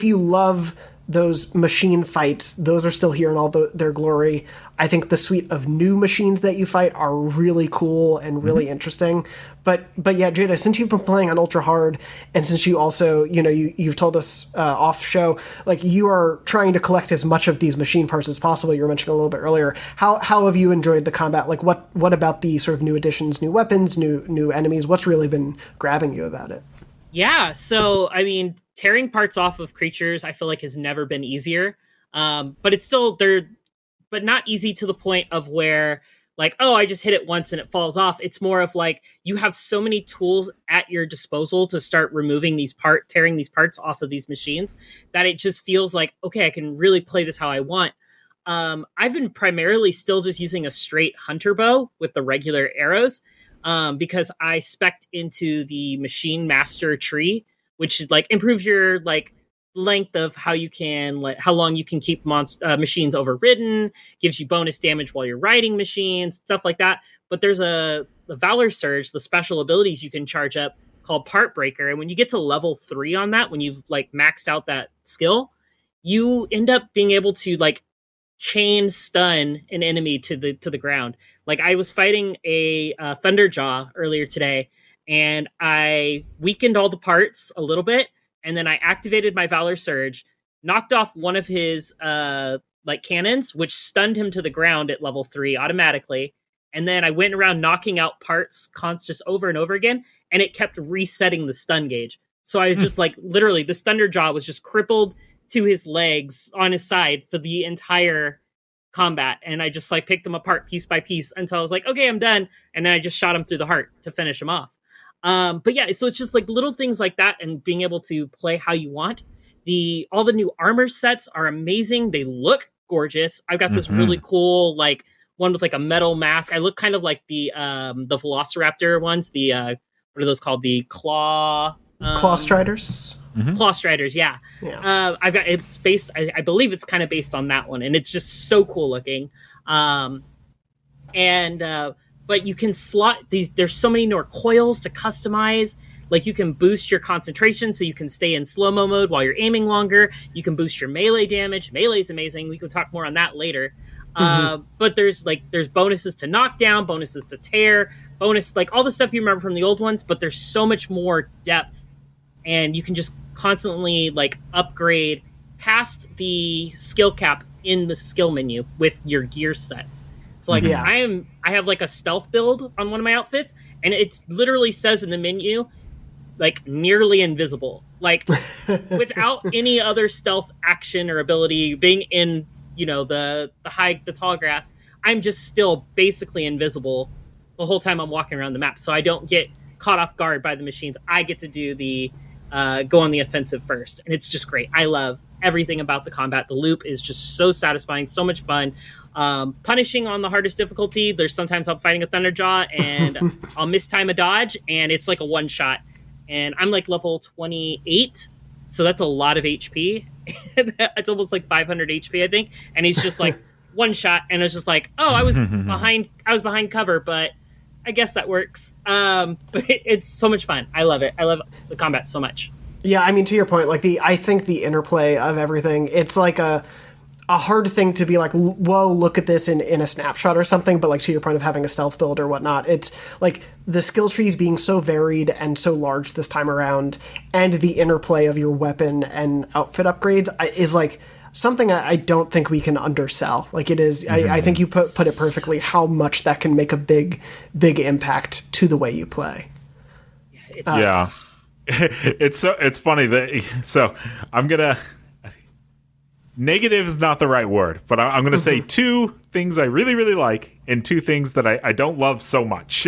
C: love those machine fights, those are still here in all their glory. I think the suite of new machines that you fight are really cool and really interesting. But yeah, Jada, since you've been playing on ultra hard, and since you also, you've told us off show, like you are trying to collect as much of these machine parts as possible. You were mentioning a little bit earlier. How have you enjoyed the combat? Like what about the sort of new additions, new weapons, new enemies? What's really been grabbing you about it?
E: Yeah, so I mean, tearing parts off of creatures I feel like has never been easier. But it's still but not easy to the point of where like, oh, I just hit it once and it falls off. It's more of like you have so many tools at your disposal to start removing tearing these parts off of these machines that it just feels like, okay, I can really play this how I want. I've been primarily still just using a straight hunter bow with the regular arrows. Because I spec'd into the Machine Master tree, which like improves your like length of how long you can keep machines overridden, gives you bonus damage while you're riding machines, stuff like that. But there's the Valor Surge, the special abilities you can charge up called Part Breaker, and when you get to level 3 on that, when you've like maxed out that skill, you end up being able to like chain stun an enemy to the ground. Like I was fighting a Thunderjaw earlier today, and I weakened all the parts a little bit, and then I activated my Valor Surge, knocked off one of his cannons, which stunned him to the ground at level 3 automatically. And then I went around knocking out parts just over and over again, and it kept resetting the stun gauge. So I just literally the Thunderjaw was just crippled to his legs on his side for the entire combat, and I just picked him apart piece by piece until I was like, okay, I'm done, and then I just shot him through the heart to finish him off. But yeah, so it's just little things like that, and being able to play how you want. All the new armor sets are amazing. They look gorgeous. I've got this really cool one with a metal mask. I look kind of like the Velociraptor ones. The what are those called? The Claw
C: Striders.
E: Claw Striders, yeah. I've got it's based. I believe it's kind of based on that one, and it's just so cool looking. But you can slot these. There's so many more coils to customize. Like you can boost your concentration, so you can stay in slow-mo mode while you're aiming longer. You can boost your melee damage. Melee's amazing. We can talk more on that later. But there's bonuses to knockdown, bonuses to tear, bonus all the stuff you remember from the old ones. But there's so much more depth, and you can just constantly upgrade past the skill cap in the skill menu with your gear sets. So I have a stealth build on one of my outfits, and it literally says in the menu nearly invisible, without any other stealth action or ability being in the tall grass. I'm just still basically invisible the whole time I'm walking around the map, so I don't get caught off guard by the machines. I get to do the go on the offensive first, and it's just great. I love everything about the combat. The loop is just so satisfying, so much fun. Punishing on the hardest difficulty. There's sometimes I'm fighting a Thunderjaw and I'll mistime a dodge, and it's a one shot, and I'm level 28, so that's a lot of HP. It's almost 500 HP, I think, and he's just one shot, and it's just I was behind cover, but I guess that works. But it's so much fun. I love it. I love the combat so much.
C: Yeah, I mean, to your point, I think the interplay of everything, it's a hard thing to be like, whoa, look at this in a snapshot or something, but like to your point of having a stealth build or whatnot, it's like the skill trees being so varied and so large this time around, and the interplay of your weapon and outfit upgrades is like something I don't think we can undersell. Like it is, I think you put it perfectly how much that can make a big impact to the way you play.
D: Yeah. It's funny that, I'm gonna, negative is not the right word, but I'm going to say two things I really, really like and two things that I don't love so much.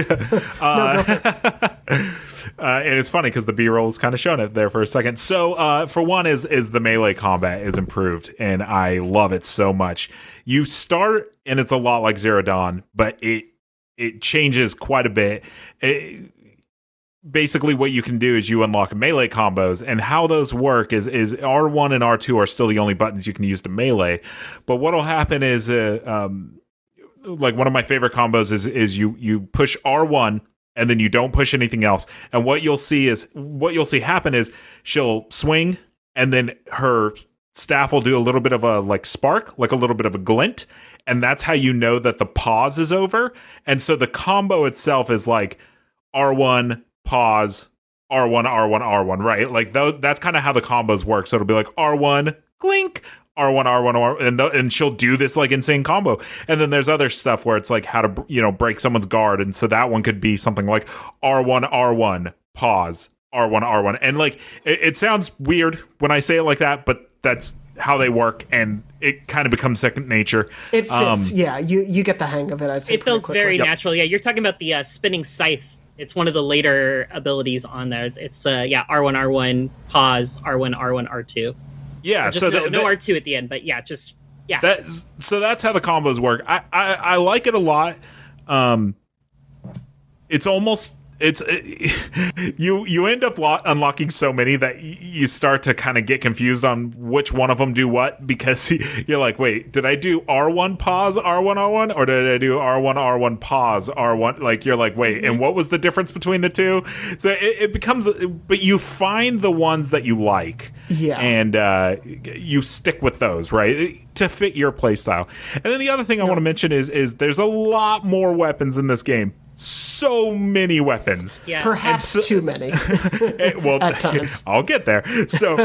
D: And it's funny because the B-roll is kind of showing it there for a second. So for one is the melee combat is improved, and I love it so much. You start, and it's a lot like Zero Dawn, but it changes quite a bit. Basically what you can do is you unlock melee combos, and how those work is R1 and R2 are still the only buttons you can use to melee. But what'll happen is like one of my favorite combos is you push R1 and then you don't push anything else. And what you'll see happen is she'll swing, and then her staff will do a little bit of a like spark, like a little bit of a glint, and that's how you know that the pause is over. And so the combo itself is like R1 pause, R1, R1, R1, right? Like that's kind of how the combos work. So it'll be like R1, clink, R1, R1, R1, and she'll do this like insane combo. And then there's other stuff where it's like how to, break someone's guard. And so that one could be something like R1, R1, pause, R1, R1. And like, it sounds weird when I say it like that, but that's how they work, and it kind of becomes second nature.
C: It fits, you get the hang of it, I'd say.
E: It feels very natural. Yeah, you're talking about the spinning scythe. It's one of the later abilities on there. It's R1, R1, pause, R1, R1, R2.
D: Yeah,
E: so no R2 at the end, but
D: so that's how the combos work. I like it a lot. It's almost you end up unlocking so many that you start to kind of get confused on which one of them do what, because you're like, wait, did I do R1 pause R1 R1, or did I do R1 R1 pause R1? Like, you're like, wait, and what was the difference between the two? So it becomes, but you find the ones that you like, and you stick with those, right, to fit your play style. And then the other thing I want to mention is there's a lot more weapons in this game. So many weapons.
C: Yeah. Perhaps too many.
D: Well,
C: at times.
D: I'll get there. So,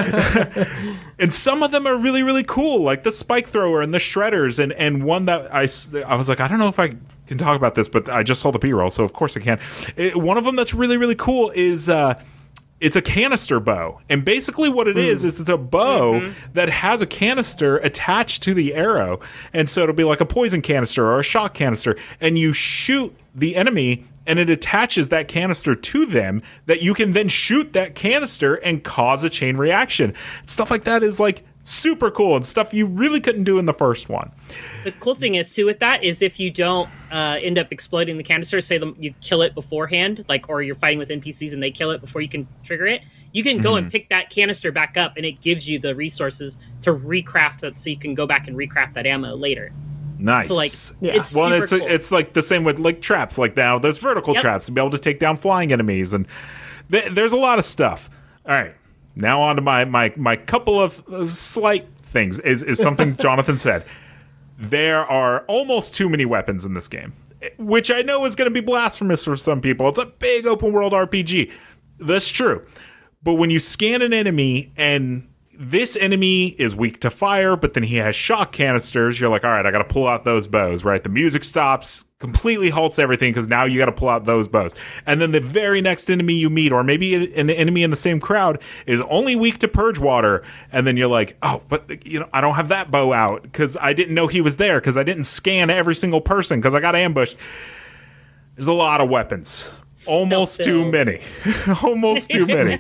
D: and some of them are really, really cool, like the spike thrower and the shredders. And one that I was like, I don't know if I can talk about this, but I just saw the B-roll, so of course I can. One of them that's really, really cool is it's a canister bow. And basically what it is it's a bow that has a canister attached to the arrow. And so it'll be like a poison canister or a shock canister. And you shoot the enemy, and it attaches that canister to them, that you can then shoot that canister and cause a chain reaction. Stuff like that is like super cool, and stuff you really couldn't do in the first one.
E: The cool thing is too with that is if you don't end up exploiting the canister, say you kill it beforehand, or you're fighting with NPCs and they kill it before you can trigger it, you can go and pick that canister back up, and it gives you the resources to recraft it, so you can go back and recraft that ammo later.
D: Nice.
E: So it's
D: well,
E: super cool.
D: It's like the same with like traps. Like now there's vertical traps to be able to take down flying enemies, and there's a lot of stuff. All right, now on to my couple of slight things is something Jonathan said. There are almost too many weapons in this game, which I know is going to be blasphemous for some people. It's a big open world RPG. That's true. But when you scan an enemy and this enemy is weak to fire, but then he has shock canisters, you're like, all right, I got to pull out those bows, right? The music stops, completely halts everything, because now you got to pull out those bows. And then the very next enemy you meet, or maybe an enemy in the same crowd, is only weak to purge water. And then you're like, oh, but I don't have that bow out because I didn't know he was there, because I didn't scan every single person because I got ambushed. There's a lot of weapons. Almost too many. Almost too many.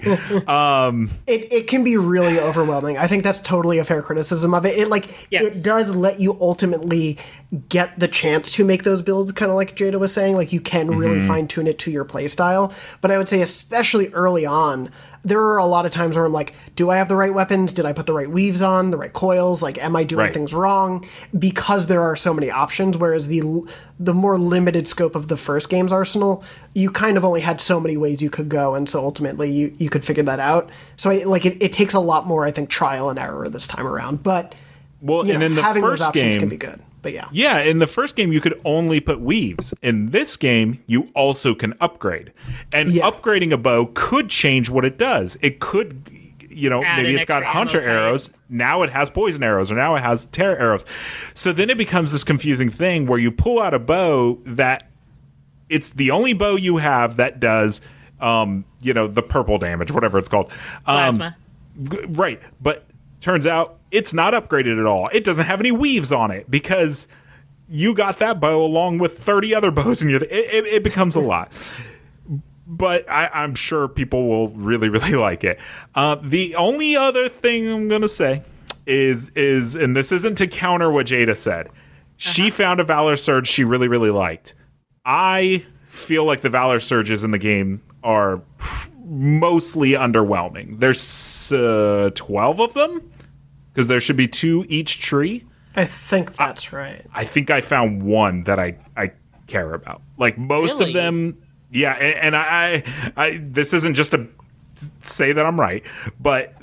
C: It can be really overwhelming. I think that's totally a fair criticism of it. It does let you ultimately get the chance to make those builds, kind of like Jada was saying. Like, you can really fine tune it to your play style. But I would say, especially early on, there are a lot of times where I'm like, do I have the right weapons? Did I put the right weaves on, the right coils? Like, am I doing things wrong? Because there are so many options, whereas the more limited scope of the first game's arsenal, you kind of only had so many ways you could go, and so ultimately you could figure that out. So it takes a lot more, I think, trial and error this time around. But
D: Well, and in the
C: having those
D: first
C: options
D: game
C: can be good, but yeah.
D: Yeah, in the first game, you could only put weaves. In this game, you also can upgrade. And upgrading a bow could change what it does. It could, maybe it's got hunter arrows. Now it has poison arrows, or now it has terror arrows. So then it becomes this confusing thing where you pull out a bow that it's the only bow you have that does, the purple damage, whatever it's called.
E: Plasma.
D: Right. But turns out it's not upgraded at all. It doesn't have any weaves on it because you got that bow along with 30 other bows, and it becomes a lot. But I'm sure people will really, really like it. The only other thing I'm going to say is, and this isn't to counter what Jada said, she found a Valor Surge she really, really liked. I feel like the Valor Surges in the game are mostly underwhelming. There's 12 of them, because there should be 2 each tree.
C: I think that's right.
D: I think I found one that I care about. Like most of them, yeah. And I this isn't just to say that I'm right, but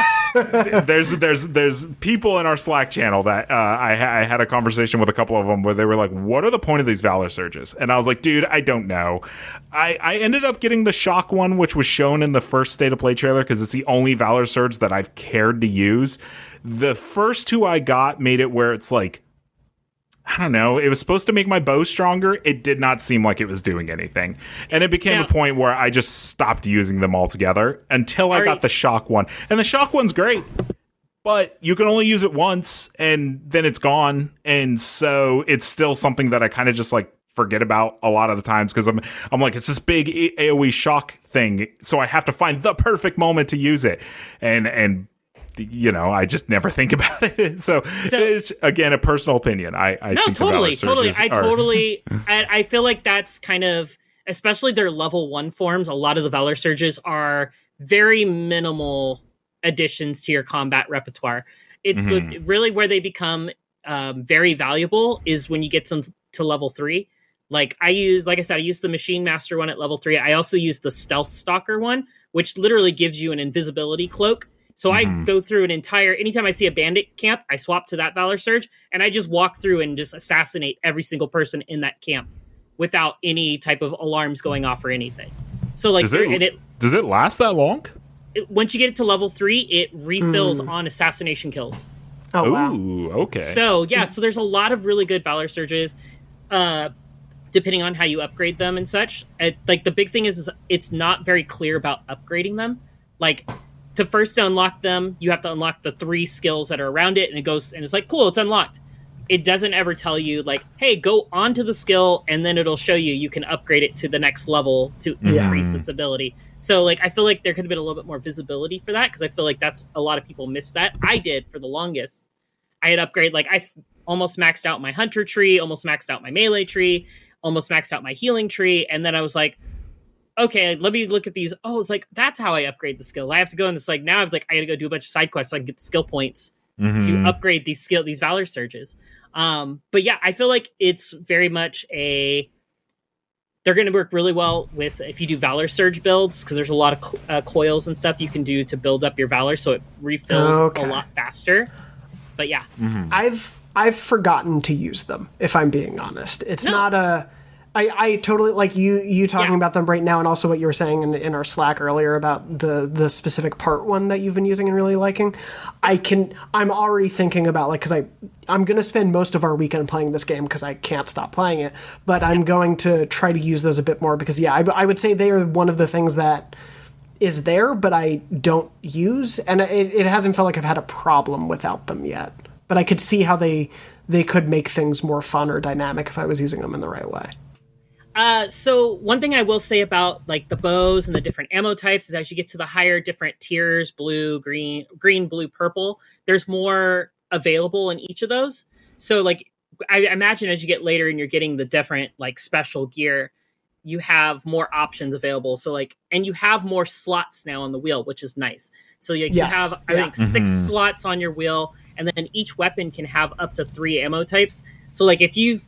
D: there's people in our Slack channel that I had a conversation with a couple of them where they were like, "What are the point of these Valor Surges?" And I was like, "Dude, I don't know." I ended up getting the Shock one, which was shown in the first State of Play trailer because it's the only Valor Surge that I've cared to use. The first 2 I got made it where it's like, I don't know, it was supposed to make my bow stronger. It did not seem like it was doing anything. And it became a point where I just stopped using them altogether until I got the Shock one. And the Shock one's great, but you can only use it once and then it's gone. And so it's still something that I kind of just like forget about a lot of the times because I'm like, it's this big AoE shock thing. So I have to find the perfect moment to use it. And I just never think about it. So it's, again, a personal opinion. I think
E: totally. I feel like that's kind of, especially their level 1 forms. A lot of the Valor Surges are very minimal additions to your combat repertoire. Really where they become very valuable is when you get them to level 3. Like I use the Machine Master one at level 3. I also use the Stealth Stalker one, which literally gives you an invisibility cloak. So I go through anytime I see a bandit camp, I swap to that Valor Surge, and I just walk through and just assassinate every single person in that camp without any type of alarms going off or anything. So like,
D: does it last that long?
E: Once you get it to level 3, it refills on assassination kills.
C: Oh, wow.
D: Ooh, okay.
E: So yeah, so there's a lot of really good Valor Surges, depending on how you upgrade them and such. Like the big thing is it's not very clear about upgrading them. Like, to unlock them, you have to unlock the 3 skills that are around it, and it's like, cool, it's unlocked. It doesn't ever tell you like, hey, go onto the skill, and then it'll show you can upgrade it to the next level to increase its ability. So like, I feel like there could have been a little bit more visibility for that, because I feel like that's a lot of people missed that. I did for the longest. I had upgrade, like I almost maxed out my hunter tree, almost maxed out my melee tree, almost maxed out my healing tree, and then I was like, okay, let me look at these. Oh, it's like, that's how I upgrade the skill. I have to go and it's like, now I gotta go do a bunch of side quests so I can get the skill points to upgrade these Valor Surges. But yeah, I feel like it's very much they're going to work really well with, if you do Valor Surge builds, because there's a lot of coils and stuff you can do to build up your Valor, so it refills a lot faster. But yeah.
C: I've forgotten to use them, if I'm being honest. It's not a... I totally like you talking about them right now, and also what you were saying in our Slack earlier about the specific part one that you've been using and really liking. I'm already thinking about, like, because I'm going to spend most of our weekend playing this game because I can't stop playing it, but I'm going to try to use those a bit more because, I would say they are one of the things that is there, but I don't use, and it hasn't felt like I've had a problem without them yet. But I could see how they could make things more fun or dynamic if I was using them in the right way.
E: So one thing I will say about like the bows and the different ammo types is as you get to the higher different tiers, blue, green, blue, purple, there's more available in each of those. So like, I imagine as you get later and you're getting the different like special gear, you have more options available. So like, and you have more slots now on the wheel, which is nice. So you have, I think 6 slots on your wheel, and then each weapon can have up to 3 ammo types. So like if you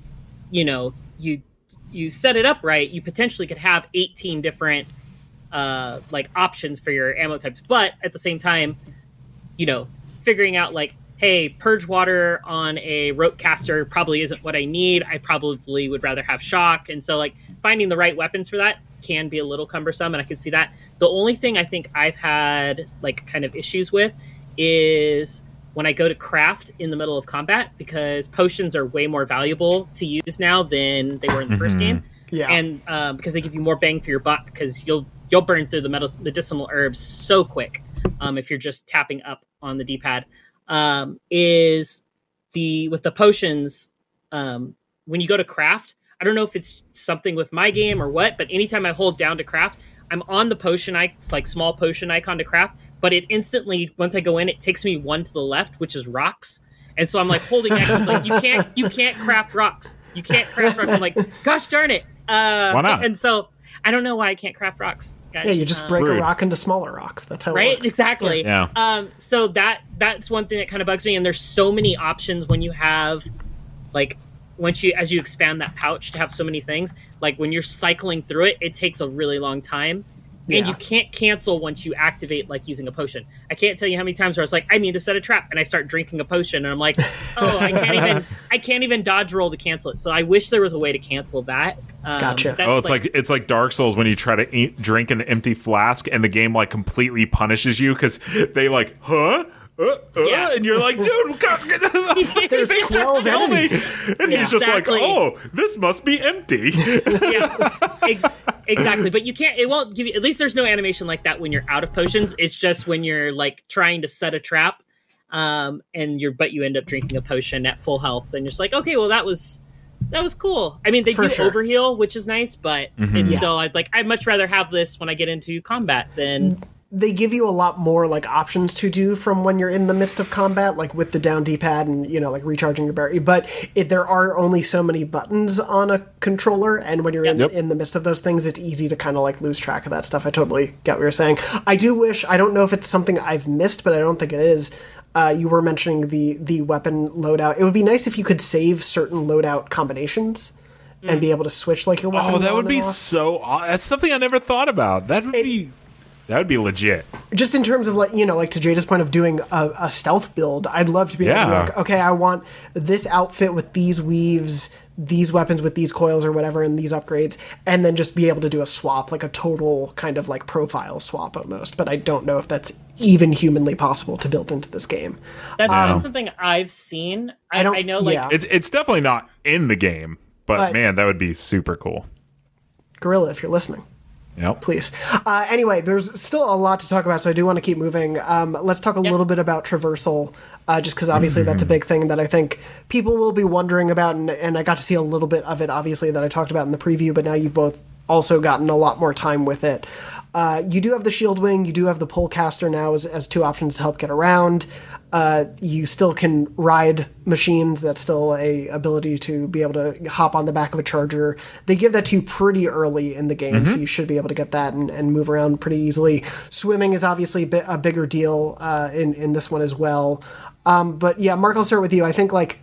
E: set it up right, you potentially could have 18 different like options for your ammo types. But at the same time, figuring out like, hey, purge water on a rope caster probably isn't what I need. I probably would rather have shock. And so like finding the right weapons for that can be a little cumbersome, and I can see that. The only thing I think I've had like kind of issues with is when I go to craft in the middle of combat, because potions are way more valuable to use now than they were in the first game.
C: Yeah.
E: And because they give you more bang for your buck, because you'll burn through the medicinal herbs so quick if you're just tapping up on the D-pad. Is with the potions, when you go to craft, I don't know if it's something with my game or what, but anytime I hold down to craft, I'm on the potion, it's like small potion icon to craft, but it instantly, once I go in, it takes me one to the left, which is rocks. And so I'm like holding X, it's like, you can't craft rocks. You can't craft rocks. I'm like, gosh darn it.
D: Why not?
E: And so I don't know why I can't craft rocks, guys.
C: Yeah, you just break a rock into smaller rocks. That's how it
E: right?
C: works.
E: Exactly.
D: Yeah.
E: So that's one thing that kind of bugs me. And there's so many options when you have, like, as you expand that pouch to have so many things, like when you're cycling through it, it takes a really long time. And you can't cancel once you activate, like, using a potion. I can't tell you how many times where I was like, I need to set a trap, and I start drinking a potion, and I'm like, oh, I can't even dodge roll to cancel it. So I wish there was a way to cancel that.
C: Gotcha.
D: It's like Dark Souls when you try to drink an empty flask, and the game like completely punishes you because they like, and you're like, dude,
C: there's 12 enemies.
D: And he's just like, oh, this must be empty.
E: Exactly. But it won't give you, at least there's no animation like that when you're out of potions. It's just when you're like trying to set a trap, but you end up drinking a potion at full health, and you're just like, okay, well that was cool. I mean, they do overheal, which is nice, but it's still, I'd much rather have this when I get into combat than...
C: They give you a lot more like options to do from when you're in the midst of combat, like with the down D-pad and, you know, like recharging your berry. But there are only so many buttons on a controller, and when you're in the midst of those things, it's easy to kind of like lose track of that stuff. I totally get what you're saying. I do wish, I don't know if it's something I've missed, but I don't think it is. You were mentioning the weapon loadout. It would be nice if you could save certain loadout combinations and be able to switch like your weapon.
D: Oh, that would be that's something I never thought about. That would be legit.
C: Just in terms of, like, you know, like to Jada's point of doing a stealth build, I'd love to be able to be like, okay, I want this outfit with these weaves, these weapons with these coils or whatever, and these upgrades, and then just be able to do a swap, like a total kind of like profile swap almost. But I don't know if that's even humanly possible to build into this game.
E: That's not something I've seen. I know, like...
D: Yeah. It's definitely not in the game, but man, that would be super cool.
C: Gorilla, if you're listening.
D: Yep.
C: Please. Anyway, there's still a lot to talk about, so I do want to keep moving. Let's talk a little bit about traversal, just because obviously that's a big thing that I think people will be wondering about, and I got to see a little bit of it, obviously, that I talked about in the preview, but now you've both also gotten a lot more time with it. You do have the shield wing, you do have the polecaster now as two options to help get around. You still can ride machines. That's still a ability to be able to hop on the back of a charger. They give that to you pretty early in the game, so you should be able to get that and move around pretty easily. Swimming is obviously a bigger deal in this one as well. But yeah, Mark, I'll start with you. I think like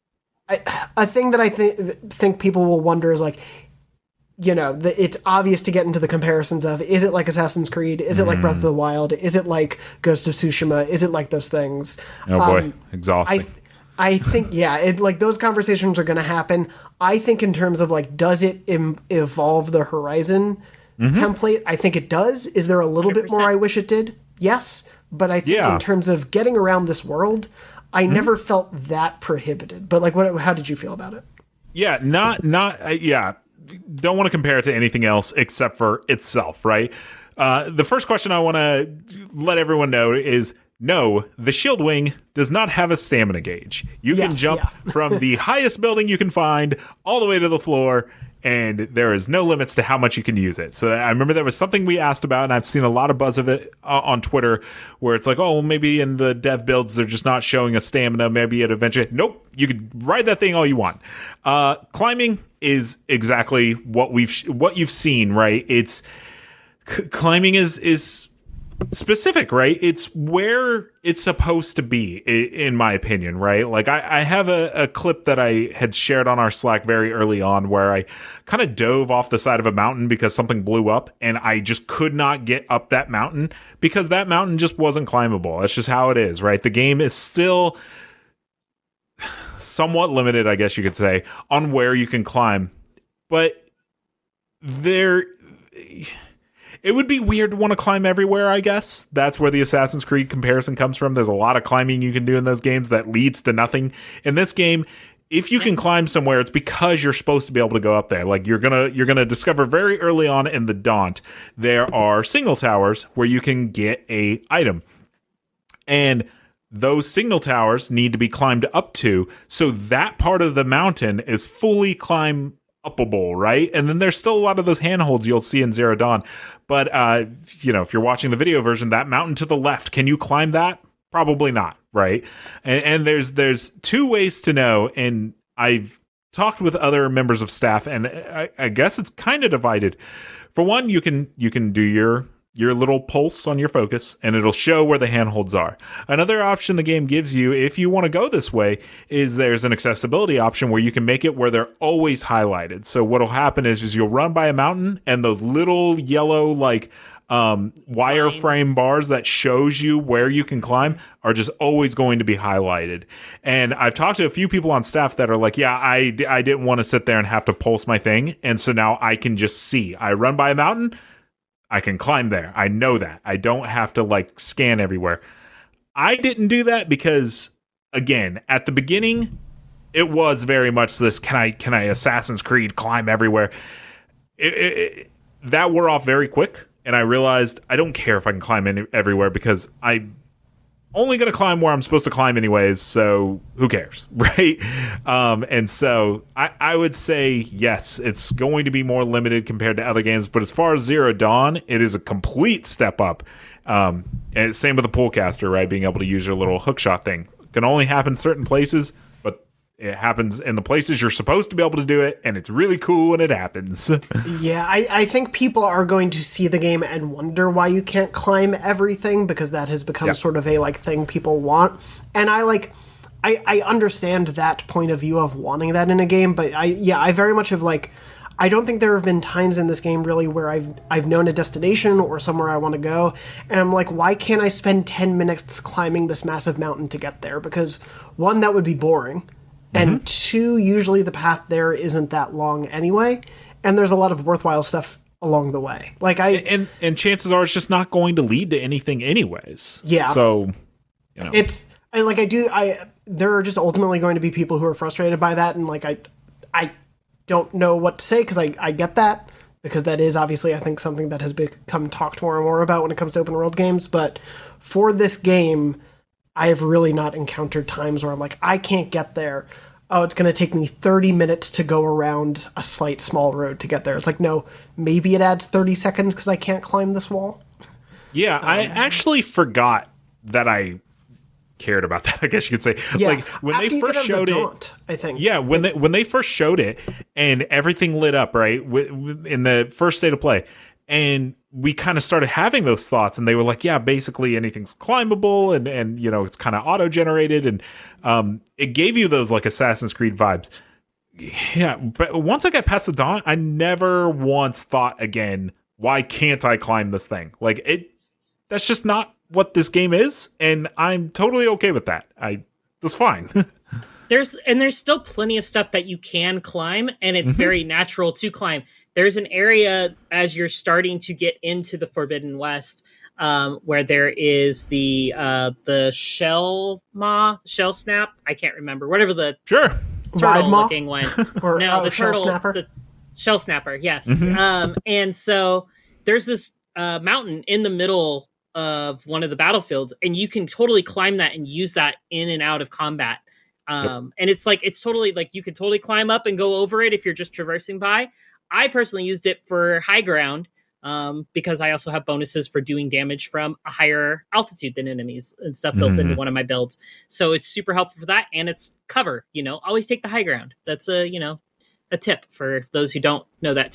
C: a thing that I think people will wonder is like, you know, it's obvious to get into the comparisons of, is it like Assassin's Creed? Is it like Breath of the Wild? Is it like Ghost of Tsushima? Is it like those things?
D: Oh boy, exhausting.
C: I think, like those conversations are going to happen. I think in terms of like, does it evolve the Horizon template? I think it does. Is there a little 100%. Bit more I wish it did? Yes. But I think in terms of getting around this world, I never felt that prohibited. But like, how did you feel about it?
D: Yeah, don't want to compare it to anything else except for itself, right? The first question I want to let everyone know is, no, the shield wing does not have a stamina gauge. You can jump from the highest building you can find all the way to the floor, and there is no limits to how much you can use it. So I remember that was something we asked about, and I've seen a lot of buzz of it on Twitter, where it's like, oh, well, maybe in the dev builds they're just not showing a stamina. Maybe it eventually... Nope, you can ride that thing all you want. Climbing is exactly what you've seen, right? It's climbing is specific, right? It's where it's supposed to be, in my opinion, right? Like I have a clip that I had shared on our Slack very early on where I kind of dove off the side of a mountain because something blew up and I just could not get up that mountain because that mountain just wasn't climbable. That's just how it is, right? The game is still somewhat limited, I guess you could say, on where you can climb. But it would be weird to want to climb everywhere, I guess. That's where the Assassin's Creed comparison comes from. There's a lot of climbing you can do in those games that leads to nothing. In this game, if you can climb somewhere, it's because you're supposed to be able to go up there. Like you're gonna discover very early on in the Daunt, there are signal towers where you can get a item. And those signal towers need to be climbed up to, so that part of the mountain is fully upable, right? And then there's still a lot of those handholds you'll see in Zero Dawn. But, if you're watching the video version, that mountain to the left, can you climb that? Probably not, right? And there's two ways to know, and I've talked with other members of staff, and I guess it's kind of divided. For one, you can do your little pulse on your focus, and it'll show where the handholds are. Another option the game gives you, if you want to go this way, is there's an accessibility option where you can make it where they're always highlighted. So what'll happen is you'll run by a mountain, and those little yellow, wireframe bars that shows you where you can climb are just always going to be highlighted. And I've talked to a few people on staff that are like, yeah, I didn't want to sit there and have to pulse my thing, and so now I can just see. I run by a mountain, I can climb there. I know that. I don't have to scan everywhere. I didn't do that because, again, at the beginning, it was very much this, can I Assassin's Creed climb everywhere? That wore off very quick, and I realized I don't care if I can climb everywhere because I'm only going to climb where I'm supposed to climb anyways, so who cares, right? And so I would say, yes, it's going to be more limited compared to other games, but as far as Zero Dawn, it is a complete step up. And same with the Polecaster, right? Being able to use your little hookshot thing. It can only happen certain places, but it happens in the places you're supposed to be able to do it, and it's really cool when it happens.
C: Yeah, I think people are going to see the game and wonder why you can't climb everything, because that has become sort of a thing people want. And I understand that point of view of wanting that in a game, but I very much have I don't think there have been times in this game really where I've known a destination or somewhere I want to go, and I'm like, why can't I spend 10 minutes climbing this massive mountain to get there? Because one, that would be boring. And two, usually the path there isn't that long anyway, and there's a lot of worthwhile stuff along the way. And
D: chances are it's just not going to lead to anything anyways.
C: Yeah.
D: So,
C: there are just ultimately going to be people who are frustrated by that, and I don't know what to say, because I get that, because that is obviously, I think, something that has become talked more and more about when it comes to open world games. But for this game, I have really not encountered times where I'm like, I can't get there. Oh, it's going to take me 30 minutes to go around a slight small road to get there. It's like, no, maybe it adds 30 seconds because I can't climb this wall.
D: Yeah, I actually forgot that I cared about that, I guess you could say.
C: Yeah,
D: when they first showed
C: it, I think.
D: Yeah, when they first showed it and everything lit up, right, in the first state of play, and we kind of started having those thoughts, and they were like, yeah, basically anything's climbable, and it's kind of auto-generated, and it gave you those Assassin's Creed vibes. Yeah, but once I got past the Daunt, I never once thought again, why can't I climb this thing? That's just not what this game is, and I'm totally okay with that. That's fine.
E: There's still plenty of stuff that you can climb, and it's very natural to climb. There's an area as you're starting to get into the Forbidden West, where there is the shell snap. I can't remember. Whatever the turtle looking one. The turtle snapper. The shell snapper. Yes. And so there's this mountain in the middle of one of the battlefields, and you can totally climb that and use that in and out of combat. And it's totally you could totally climb up and go over it if you're just traversing by. I personally used it for high ground because I also have bonuses for doing damage from a higher altitude than enemies and stuff built into one of my builds. So it's super helpful for that, and it's cover. Always take the high ground. That's a tip for those who don't know that tip.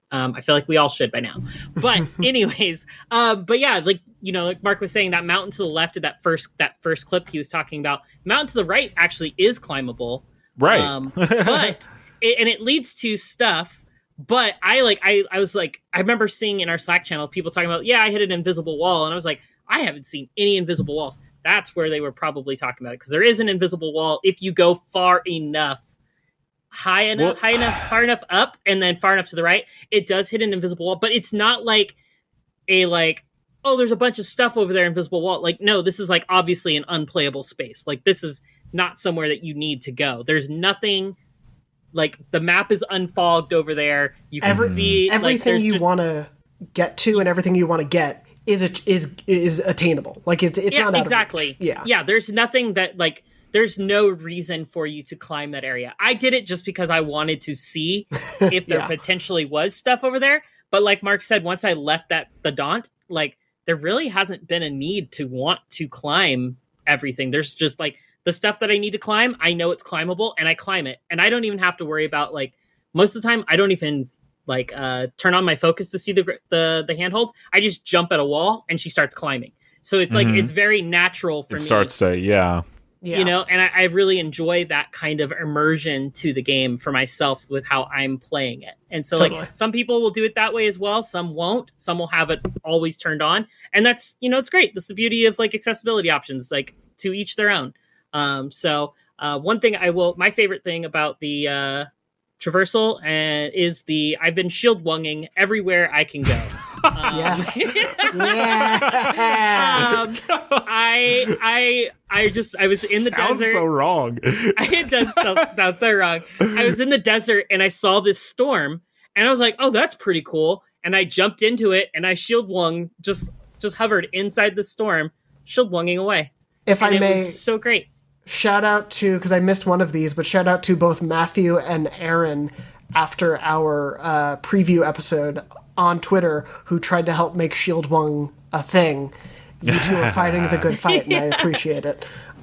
E: I feel like we all should by now. But anyways, but yeah, like, you know, like Mark was saying, that mountain to the left of that first clip he was talking about, mountain to the right actually is climbable.
D: Right.
E: But it leads to stuff. But I was like, I remember seeing in our Slack channel people talking about, yeah, I hit an invisible wall. And I was like, I haven't seen any invisible walls. That's where they were probably talking about it. Because there is an invisible wall if you go far enough, far enough up, and then far enough to the right. It does hit an invisible wall, but it's not like oh, there's a bunch of stuff over there, invisible wall. Like, no, this is like obviously an unplayable space. Like, this is not somewhere that you need to go. There's nothing. Like, the map is unfogged over there. You can see
C: everything you want to get to, and everything you want to get is attainable. Like, it's not out
E: exactly.
C: Of reach.
E: Yeah. There's nothing that, like, there's no reason for you to climb that area. I did it just because I wanted to see if there potentially was stuff over there. But like Mark said, once I left the Daunt, like, there really hasn't been a need to want to climb everything. There's just like, the stuff that I need to climb, I know it's climbable, and I climb it. And I don't even have to worry about, like, most of the time, I don't even, like, turn on my focus to see the handholds. I just jump at a wall, and she starts climbing. So it's like, it's very natural for me.
D: It starts to,
E: you know, and I really enjoy that kind of immersion to the game for myself with how I'm playing it. And so, like, some people will do it that way as well. Some won't. Some will have it always turned on. And that's, you know, it's great. That's the beauty of, like, accessibility options, like, to each their own. So one thing my favorite thing about the traversal is I've been shield wunging everywhere I can go.
C: Yes.
E: I was in the
D: Sounds
E: desert.
D: so wrong.
E: It does sound so wrong. I was in the desert and I saw this storm and I was like, oh, that's pretty cool. And I jumped into it and I shield wung, just hovered inside the storm, shield wunging away.
C: If I may,
E: it was so great.
C: Shout out to, because I missed one of these, but shout out to both Matthew and Aaron after our preview episode on Twitter, who tried to help make shield wung a thing. You two are fighting the good fight, and I appreciate it.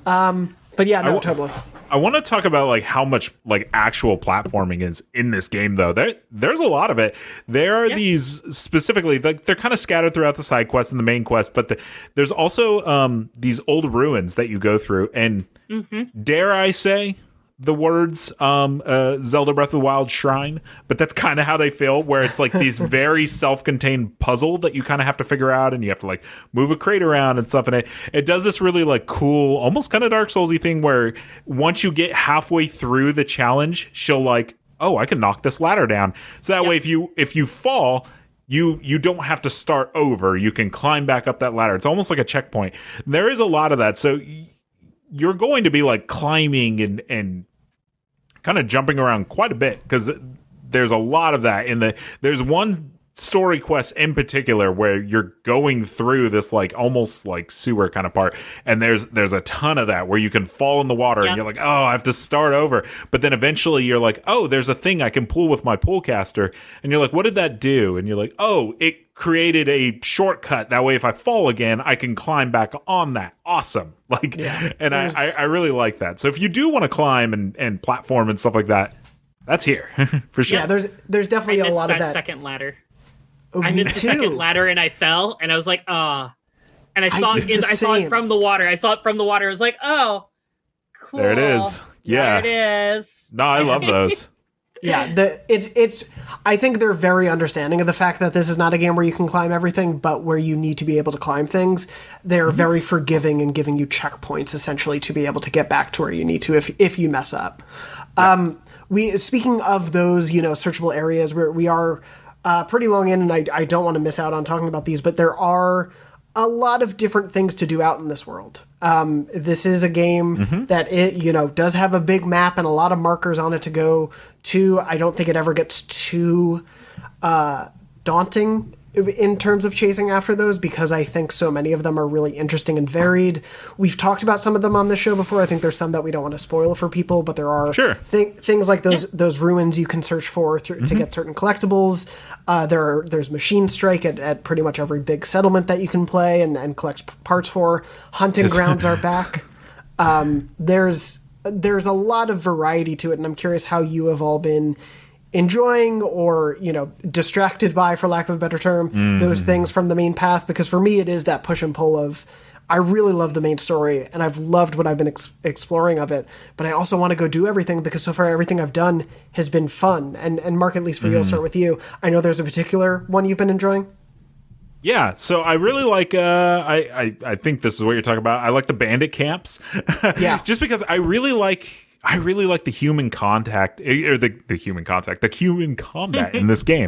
C: But yeah, no, totally.
D: I want to talk about like how much like actual platforming is in this game, though. There's a lot of it. There are these specifically, like, they're kind of scattered throughout the side quests and the main quest, but there's also these old ruins that you go through, and dare I say the words Zelda Breath of the Wild shrine, but that's kind of how they feel, where it's like these very self-contained puzzle that you kind of have to figure out, and you have to like move a crate around and stuff, and it does this really like cool, almost kind of Dark Souls-y thing where once you get halfway through the challenge, she'll like, oh, I can knock this ladder down. So that way if you fall, you don't have to start over. You can climb back up that ladder. It's almost like a checkpoint. There is a lot of that. So you're going to be like climbing and kind of jumping around quite a bit, because there's a lot of that there's one story quest in particular where you're going through this like almost like sewer kind of part, and there's a ton of that where you can fall in the water and you're like, oh, I have to start over. But then eventually you're like, oh, there's a thing I can pull with my pull caster, and you're like, what did that do? And you're like, oh, it created a shortcut, that way if I fall again I can climb back on that. Awesome. Like, and I really like that. So if you do want to climb and platform and stuff like that, that's here for sure.
C: Yeah, there's definitely a lot of that
E: second ladder.
C: Oh,
E: I missed the second ladder and I fell and I was like, ah. And I saw it from the water. I was like, oh, cool.
D: There it is. Yeah.
E: There it is.
D: No, I love those.
C: Yeah, it's. I think they're very understanding of the fact that this is not a game where you can climb everything, but where you need to be able to climb things. They're very forgiving and giving you checkpoints essentially to be able to get back to where you need to if you mess up. Yeah. Speaking of those, searchable areas, we are pretty long in, and I don't want to miss out on talking about these, but there are a lot of different things to do out in this world. This is a game that does have a big map and a lot of markers on it to go to. I don't think it ever gets too daunting in terms of chasing after those, because I think so many of them are really interesting and varied. We've talked about some of them on this show before. I think there's some that we don't want to spoil for people, but there are things like those ruins you can search for to get certain collectibles. There's Machine Strike at pretty much every big settlement that you can play and collect parts for. Hunting grounds are back. There's a lot of variety to it, and I'm curious how you have all been enjoying or, distracted by, for lack of a better term, those things from the main path. Because for me, it is that push and pull of, I really love the main story and I've loved what I've been exploring of it, but I also want to go do everything because so far everything I've done has been fun. And Mark, at least for you, I'll start with you. I know there's a particular one you've been enjoying.
D: Yeah, so I really like, I think this is what you're talking about. I like the bandit camps.
C: Yeah.
D: Just because I really like the human contact, or the human combat in this game.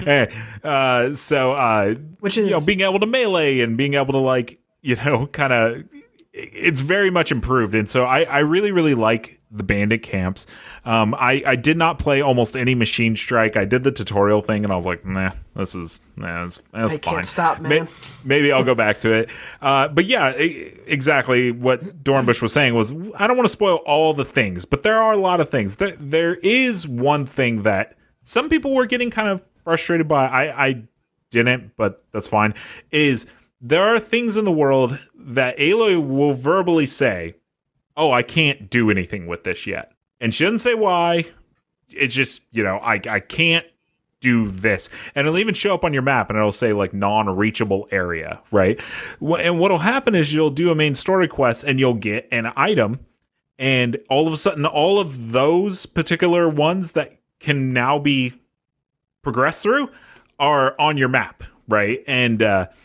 C: Which is,
D: being able to melee and being able to kind of, it's very much improved. And so I really, really like the bandit camps. I did not play almost any Machine Strike. I did the tutorial thing and I was like, that's fine.
C: Can't stop, man.
D: Maybe I'll go back to it. But yeah, exactly what Dornbush was saying was, I don't want to spoil all the things, but there are a lot of things. There is one thing that some people were getting kind of frustrated by. I didn't, but that's fine. Is there are things in the world that Aloy will verbally say, oh, I can't do anything with this yet. And she doesn't say why. It's just, I can't do this. And it'll even show up on your map and it'll say non-reachable area, right? And what'll happen is you'll do a main story quest and you'll get an item. And all of a sudden, all of those particular ones that can now be progressed through are on your map, right? And,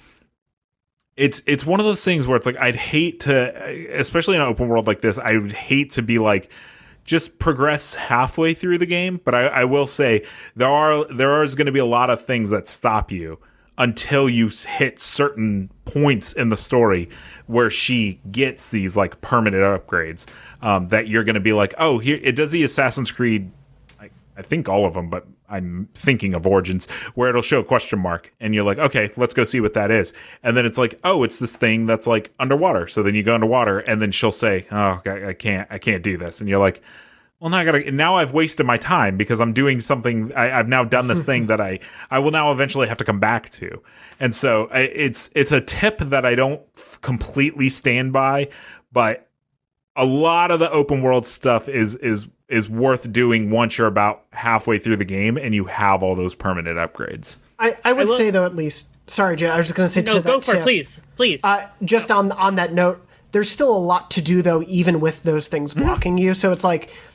D: It's one of those things where it's I'd hate to, especially in an open world like this, I would hate to be just progress halfway through the game. But I will say there is going to be a lot of things that stop you until you hit certain points in the story where she gets these permanent upgrades that you're going to be oh, here it does the Assassin's Creed. I think all of them, but I'm thinking of Origins, where it'll show a question mark, and you're like, okay, let's go see what that is. And then it's oh, it's this thing that's underwater. So then you go underwater, and then she'll say, oh, I can't do this. And you're like, well, now I've wasted my time because I'm doing something. I've now done this thing that I will now eventually have to come back to. And so it's a tip that I don't completely stand by, but a lot of the open world stuff is worth doing once you're about halfway through the game and you have all those permanent upgrades.
C: I would say, though, at least... Sorry, Jay, I was just going to say...
E: No, go for it, please.
C: Just on that note, there's still a lot to do, though, even with those things blocking you. So it's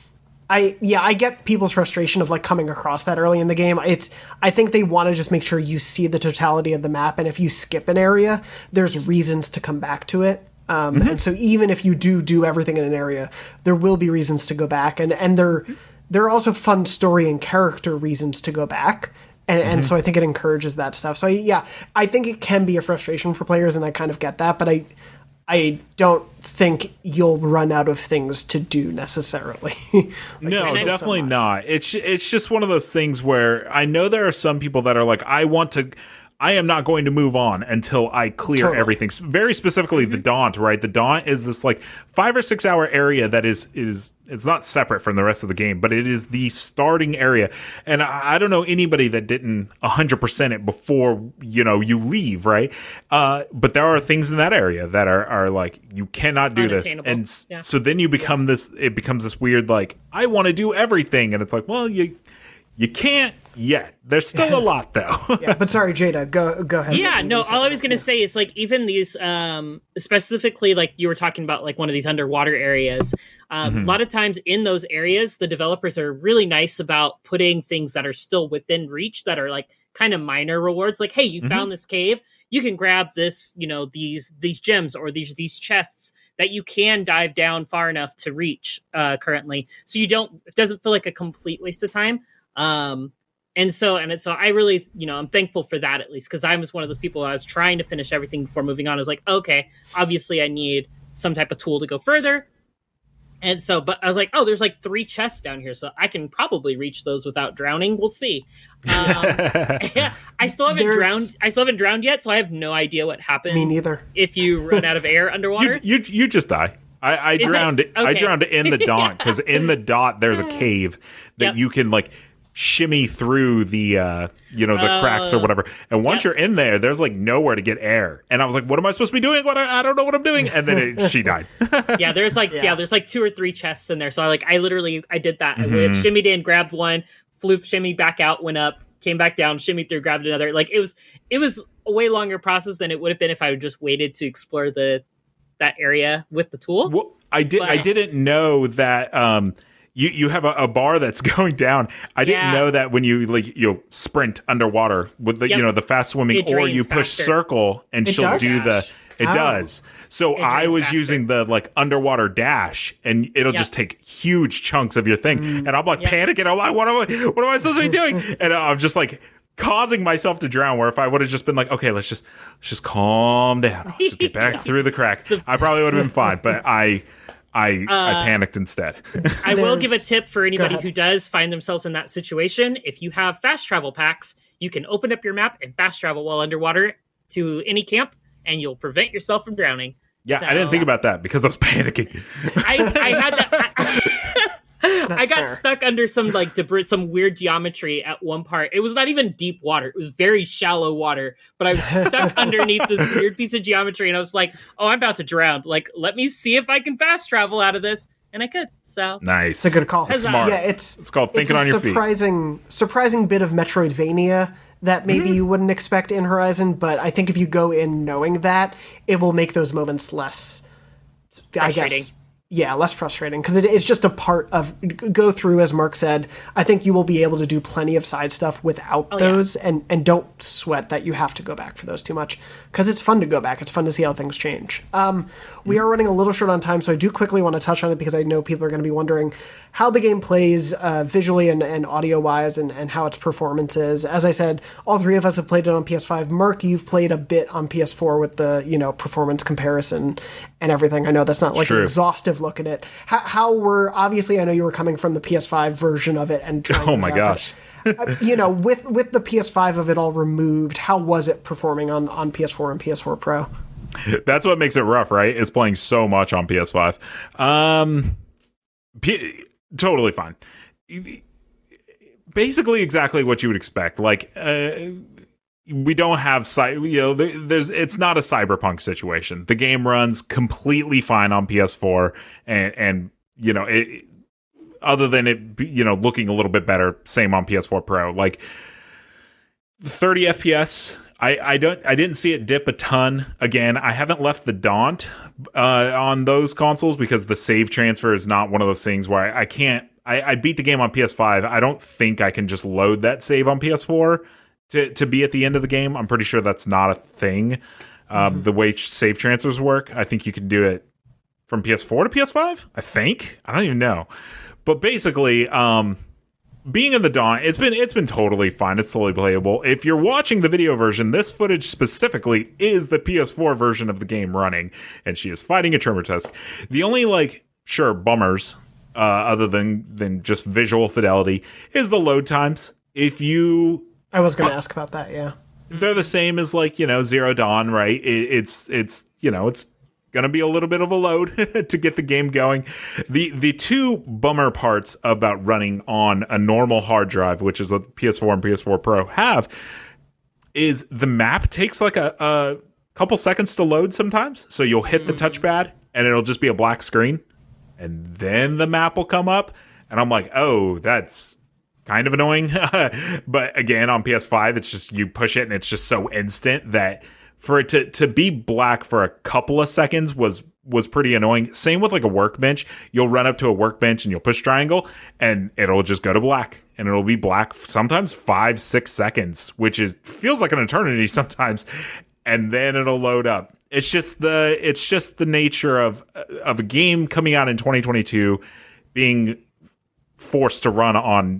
C: I get people's frustration of coming across that early in the game. I think they want to just make sure you see the totality of the map, and if you skip an area, there's reasons to come back to it. And so even if you do everything in an area, there will be reasons to go back, and there are also fun story and character reasons to go back, and so I think it encourages that stuff. So I think it can be a frustration for players, and I kind of get that, but I don't think you'll run out of things to do necessarily.
D: No, definitely not. It's just one of those things where I know there are some people that are I am not going to move on until I clear everything. Very specifically, the Daunt, right? The Daunt is this 5 or 6 hour area that is it's not separate from the rest of the game, but it is the starting area. And I don't know anybody that didn't 100% it before, you leave, right? But there are things in that area that are you cannot do this. And so then you become it becomes this weird, I want to do everything. And it's well, you can't yet. There's still a lot, though.
C: But sorry, Jada, go ahead.
E: Yeah, no, all I was going to say is, even these, specifically, you were talking about, one of these underwater areas, a lot of times in those areas, the developers are really nice about putting things that are still within reach that are, kind of minor rewards. Hey, you found this cave, you can grab this, these gems or these chests that you can dive down far enough to reach currently. So it doesn't feel like a complete waste of time. And so I really, I'm thankful for that, at least, because I was one of those people I was trying to finish everything before moving on. I was okay, obviously I need some type of tool to go further. And so, but I was oh, there's 3 chests down here, so I can probably reach those without drowning. We'll see. I still haven't drowned yet, so I have no idea what happens.
C: Me neither.
E: If you run out of air underwater.
D: You just die. I drowned. Okay. I drowned in the Daunt because in the Daunt there's a cave that you can shimmy through the the cracks or whatever, and once you're in there, there's nowhere to get air, and I was what am I supposed to be doing? I don't know what I'm doing, and then she died. There's there's 2 or 3 chests in there, so I did that. I shimmied in, grabbed one,
E: floop, shimmy, back out, went up, came back down, shimmy through, grabbed another. Like it was a way longer process than it would have been if I had just waited to explore that area with the tool.
D: Well, I didn't know that you have a bar that's going down. I didn't know that when you sprint underwater with the the fast swimming, or you push circle and she'll do the. It does. So I was using the underwater dash, and it'll just take huge chunks of your thing, and I'm panicking. I'm like, what am I supposed to be doing? And I'm just causing myself to drown. Where if I would have just been okay, let's just calm down, just get back through the crack, I probably would have been fine. But I panicked instead.
E: I will give a tip for anybody who does find themselves in that situation. If you have fast travel packs, you can open up your map and fast travel while underwater to any camp, and you'll prevent yourself from drowning.
D: Yeah, so, I didn't think about that because I was panicking.
E: I had that. I got stuck under some debris, some weird geometry at one part. It was not even deep water. It was very shallow water, but I was stuck underneath this weird piece of geometry, and I was like, oh, I'm about to drown. Let me see if I can fast travel out of this. And I could. So
D: nice.
C: It's a good call.
D: Smart.
C: Yeah,
D: it's called thinking on your feet.
C: Surprising bit of Metroidvania that maybe you wouldn't expect in Horizon, but I think if you go in knowing that, it will make those moments less, I guess, less frustrating, because it's just a part of go through, as Mark said. I think you will be able to do plenty of side stuff without those, and don't sweat that you have to go back for those too much, because it's fun to go back. It's fun to see how things change. We are running a little short on time, so I do quickly want to touch on it because I know people are going to be wondering how the game plays visually and audio-wise, and how its performance is. As I said, all three of us have played it on PS5. Mark, you've played a bit on PS4 with the performance comparison and everything. I know that's not an exhaustive look at it. How were, obviously, I know you were coming from the PS5 version of it and trying
D: oh my gosh.
C: But, with the PS5 of it all removed, how was it performing on PS4 and PS4 Pro?
D: That's what makes it rough, right? It's playing so much on PS5. Totally fine. Basically exactly what you would expect. We don't have it's not a Cyberpunk situation. The game runs completely fine on PS4, and it, other than it looking a little bit better, same on PS4 Pro. 30 FPS. I didn't see it dip a ton. Again, I haven't left the Daunt on those consoles because the save transfer is not one of those things where I can't. I beat the game on PS5. I don't think I can just load that save on PS4 to be at the end of the game. I'm pretty sure that's not a thing. The way save transfers work, I think you can do it from PS4 to PS5. I think. I don't even know. But basically, being in the Dawn, it's been totally fine. It's totally playable. If you're watching the video version, this footage specifically is the PS4 version of the game running, and she is fighting a Tremortusk. The only bummers, other than just visual fidelity, is the load times.
C: I was going to ask about that. Yeah,
D: they're the same as Zero Dawn, right? It's going to be a little bit of a load to get the game going. The two bummer parts about running on a normal hard drive, which is what PS4 and PS4 Pro have, is the map takes a couple seconds to load sometimes. So you'll hit the touchpad and it'll just be a black screen, and then the map will come up, and I'm like, oh, that's kind of annoying. But again, on PS5, it's just you push it and it's just so instant that for it to be black for a couple of seconds was pretty annoying. Same with a workbench. You'll run up to a workbench and you'll push triangle and it'll just go to black, and it'll be black sometimes 5-6 seconds, which feels like an eternity sometimes, and then it'll load up. It's just the nature of a game coming out in 2022 being forced to run on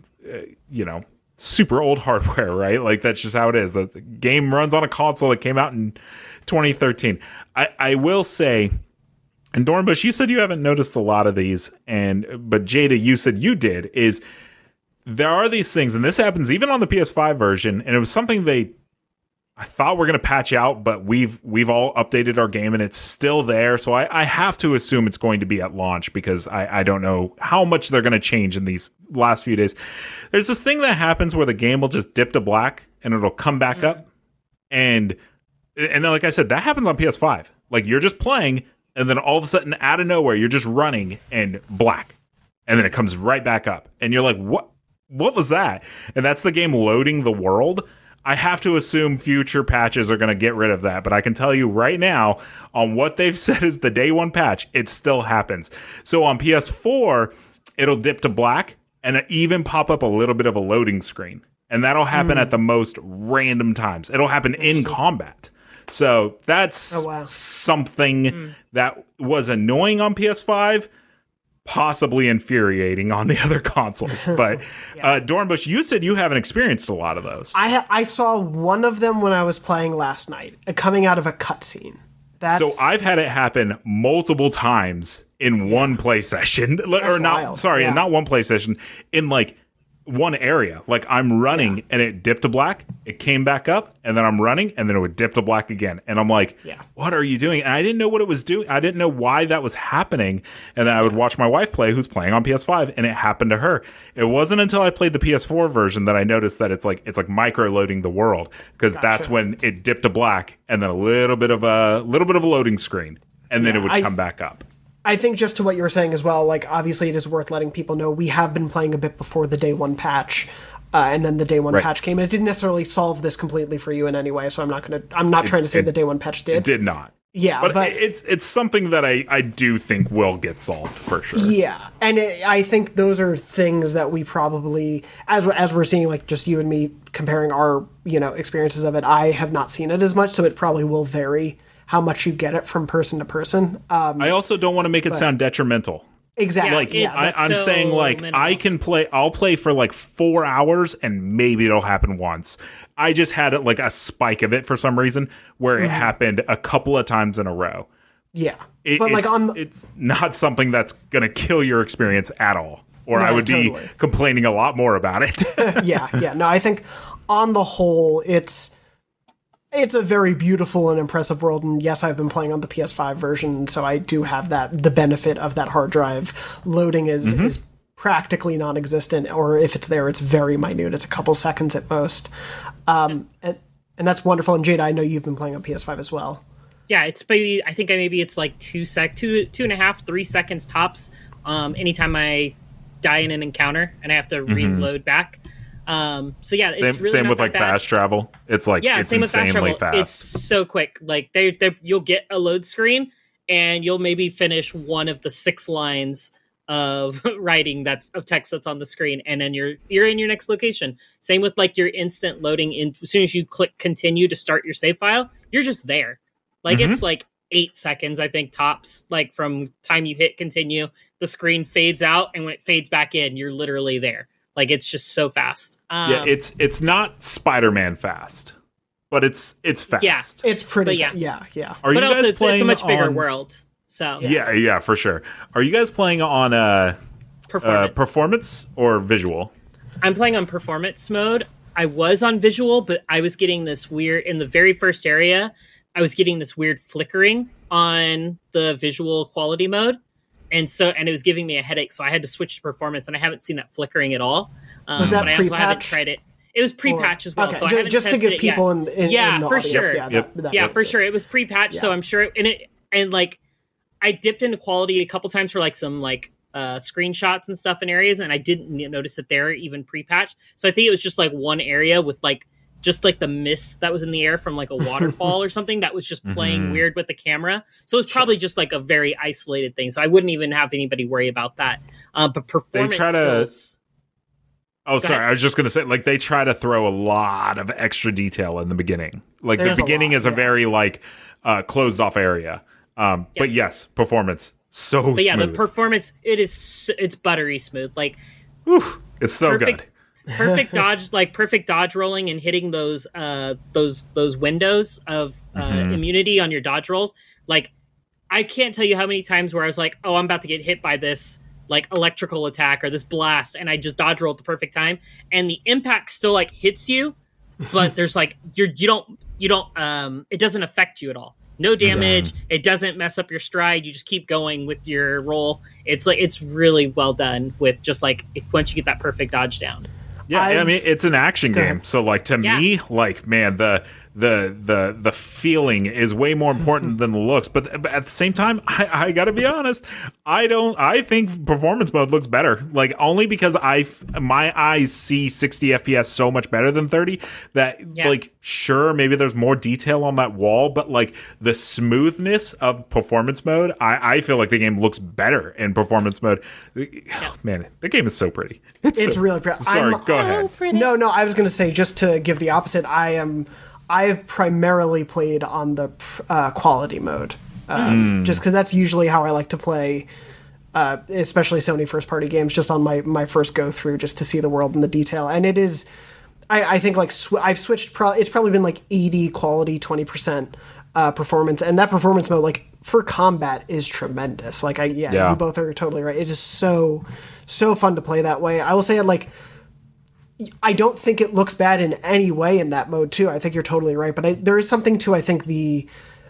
D: super old hardware, right? That's just how it is. The game runs on a console that came out in 2013. I will say, and Dornbush, you said you haven't noticed a lot of these, but Jada, you said you did, is there are these things, and this happens even on the PS5 version, and it was something I thought we're going to patch out, but we've all updated our game and it's still there. So I have to assume it's going to be at launch, because I don't know how much they're going to change in these last few days. There's this thing that happens where the game will just dip to black and it'll come back up. And then, like I said, that happens on PS5. You're just playing, and then all of a sudden, out of nowhere, you're just running and black. And then it comes right back up. And you're like, what? what was that? And that's the game loading the world. I have to assume future patches are going to get rid of that, but I can tell you right now on what they've said is the day one patch, it still happens. So on PS4, it'll dip to black and even pop up a little bit of a loading screen. And that'll happen at the most random times. It'll happen in combat. So that's something that was annoying on PS5, possibly infuriating on the other consoles. But Dornbush, you said you haven't experienced a lot of those.
C: I saw one of them when I was playing last night, coming out of a cutscene.
D: So I've had it happen multiple times in one play session. Not one play session, in like one area. Like I'm running and it dipped to black, it came back up, and then I'm running and then it would dip to black again. And I'm like, what are you doing? And I didn't know what it was doing. I didn't know why that was happening. And then I would watch my wife play, who's playing on PS5, and it happened to her. It wasn't until I played the PS4 version that I noticed that it's like micro loading the world, because that's when it dipped to black and then a little bit of a loading screen, and then it would come back up.
C: I think just to what you were saying as well, like obviously it is worth letting people know we have been playing a bit before the day one patch, and then the day one patch came, and it didn't necessarily solve this completely for you in any way. So I'm not trying to say the day one patch did.
D: It did not.
C: Yeah,
D: but it's something that I do think will get solved for sure.
C: Yeah, and I think those are things that we probably, as we're seeing, like just you and me comparing our experiences of it, I have not seen it as much, so it probably will vary how much you get it from person to person.
D: I also don't want to make it sound detrimental.
C: Exactly.
D: I'm saying like minimal. I'll play for like 4 hours and maybe it'll happen once. I just had it like a spike of it for some reason where it happened a couple of times in a row.
C: Yeah.
D: It's not something that's going to kill your experience at all. Or I would be complaining a lot more about it.
C: Yeah. No, I think on the whole, it's a very beautiful and impressive world, and yes, I've been playing on the PS5 version, so I do have the benefit of that hard drive. Loading is practically non-existent, or if it's there, it's very minute. It's a couple seconds at most. And that's wonderful. And Jada, I know you've been playing on PS5 as well.
E: Yeah, it's maybe it's like 2.5, 3 seconds tops. Anytime I die in an encounter and I have to reload back. So yeah, it's really
D: same
E: not
D: with
E: that
D: like
E: bad.
D: fast travel. It's like it's
E: same with fast
D: insanely
E: travel.
D: fast.
E: It's so quick. Like you'll get a load screen and you'll maybe finish one of the 6 lines of writing of text that's on the screen, and then you're in your next location. Same with like your instant loading. As soon as you click continue to start your save file, you're just there. Like it's like 8 seconds, I think, tops. Like from time you hit continue, the screen fades out, and when it fades back in, you're literally there. Like it's just so fast.
D: It's not Spider-Man fast, but it's fast.
E: Yeah,
C: it's pretty.
E: Yeah.
D: Are you guys playing
E: it's a much bigger
D: on...
E: world. So
D: yeah, for sure. Are you guys playing on performance or visual?
E: I'm playing on performance mode. I was on visual, but I was getting this weird in the very first area. I was getting this weird flickering on the visual quality mode. And it was giving me a headache, so I had to switch to performance, and I haven't seen that flickering at all.
C: Was that pre-patch?
E: I haven't tried it. It was pre-patch as well,
C: okay.
E: so I haven't
C: just to give people in the
E: for
C: audience.
E: Sure. For sure. It was pre-patch, so I'm sure. And like, I dipped into quality a couple times for like some like screenshots and stuff in areas, and I didn't notice that they're even pre-patched. So I think it was just like one area with like just like the mist that was in the air from like a waterfall or something that was just playing weird with the camera. So it's probably just like a very isolated thing. So I wouldn't even have anybody worry about that. But performance
D: they try to. I was just going to say, like, they try to throw a lot of extra detail in the beginning. Like, the beginning is a very, like, closed off area. But yes, performance, smooth.
E: But yeah, the performance, it's buttery smooth. Like,
D: it's so good.
E: Perfect dodge rolling and hitting those windows of immunity on your dodge rolls. Like, I can't tell you how many times where I was like, oh, I'm about to get hit by this like electrical attack or this blast, and I just dodge roll at the perfect time, and the impact still like hits you, but there's like you don't it doesn't affect you at all. No damage. It doesn't mess up your stride. You just keep going with your roll. It's like it's really well done with just like once you get that perfect dodge down.
D: Yeah, I mean, it's an action game. So, like, to me, like, man, the the feeling is way more important than the looks. But at the same time, I got to be honest, I think performance mode looks better. Like, only because my eyes see 60 FPS so much better than 30 that like, sure, maybe there's more detail on that wall, but like the smoothness of performance mode, I feel like the game looks better in performance mode. Oh, man, the game is so pretty.
C: It's really pretty.
D: Sorry, go ahead.
C: No, I was going to say, just to give the opposite, I've primarily played on the quality mode, just because that's usually how I like to play, especially Sony first-party games, just on my first go-through, just to see the world and the detail. And it is, I think, like, I've switched, it's probably been like 80 quality, 20% performance, and that performance mode, like, for combat is tremendous. Like, you both are totally right. It is so fun to play that way. I will say, like, I don't think it looks bad in any way in that mode too. I think you're totally right, but there is something to, I think, the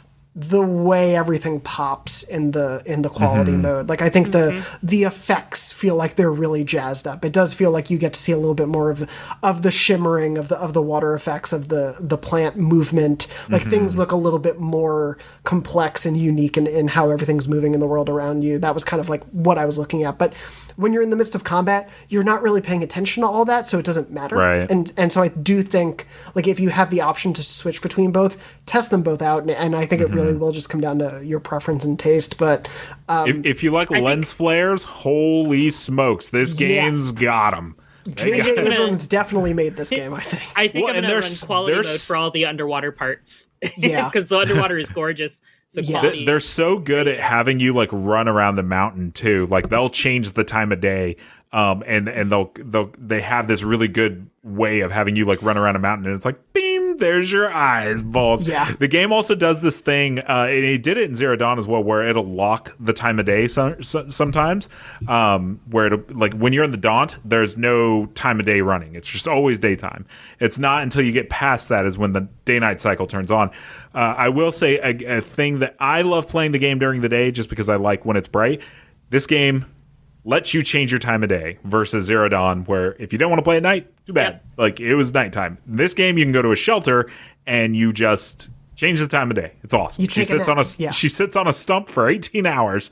C: way everything pops in the quality mode. Like, I think the effects feel like they're really jazzed up. It does feel like you get to see a little bit more of the shimmering of the water effects, of the plant movement. Like, things look a little bit more complex and unique in how everything's moving in the world around you. That was kind of like what I was looking at. But when you're in the midst of combat, you're not really paying attention to all that, so it doesn't matter.
D: Right.
C: And so I do think, like, if you have the option to switch between both, test them both out, and I think it really will just come down to your preference and taste. But
D: if you like lens flares, holy smokes, this game's got them.
C: J.J. Abrams definitely made this game, I think.
E: I think I'm going to run quality mode for all the underwater parts. Yeah. Because the underwater is gorgeous. So quality.
D: They're so good at having you, like, run around the mountain, too. Like, they'll change the time of day, and they have this really good way of having you, like, run around a mountain, and it's like, beam, there's your eyes, balls.
C: Yeah.
D: The game also does this thing, and it did it in Zero Dawn as well, where it'll lock the time of day sometimes, where it'll, like, when you're in the Daunt, there's no time of day running. It's just always daytime. It's not until you get past that is when the day-night cycle turns on. I will say a thing that I love playing the game during the day just because I like when it's bright. This game lets you change your time of day versus Zero Dawn, where if you don't want to play at night, too bad. Like, it was nighttime. In this game, you can go to a shelter and you just change the time of day. It's awesome. She sits on a stump for 18 hours.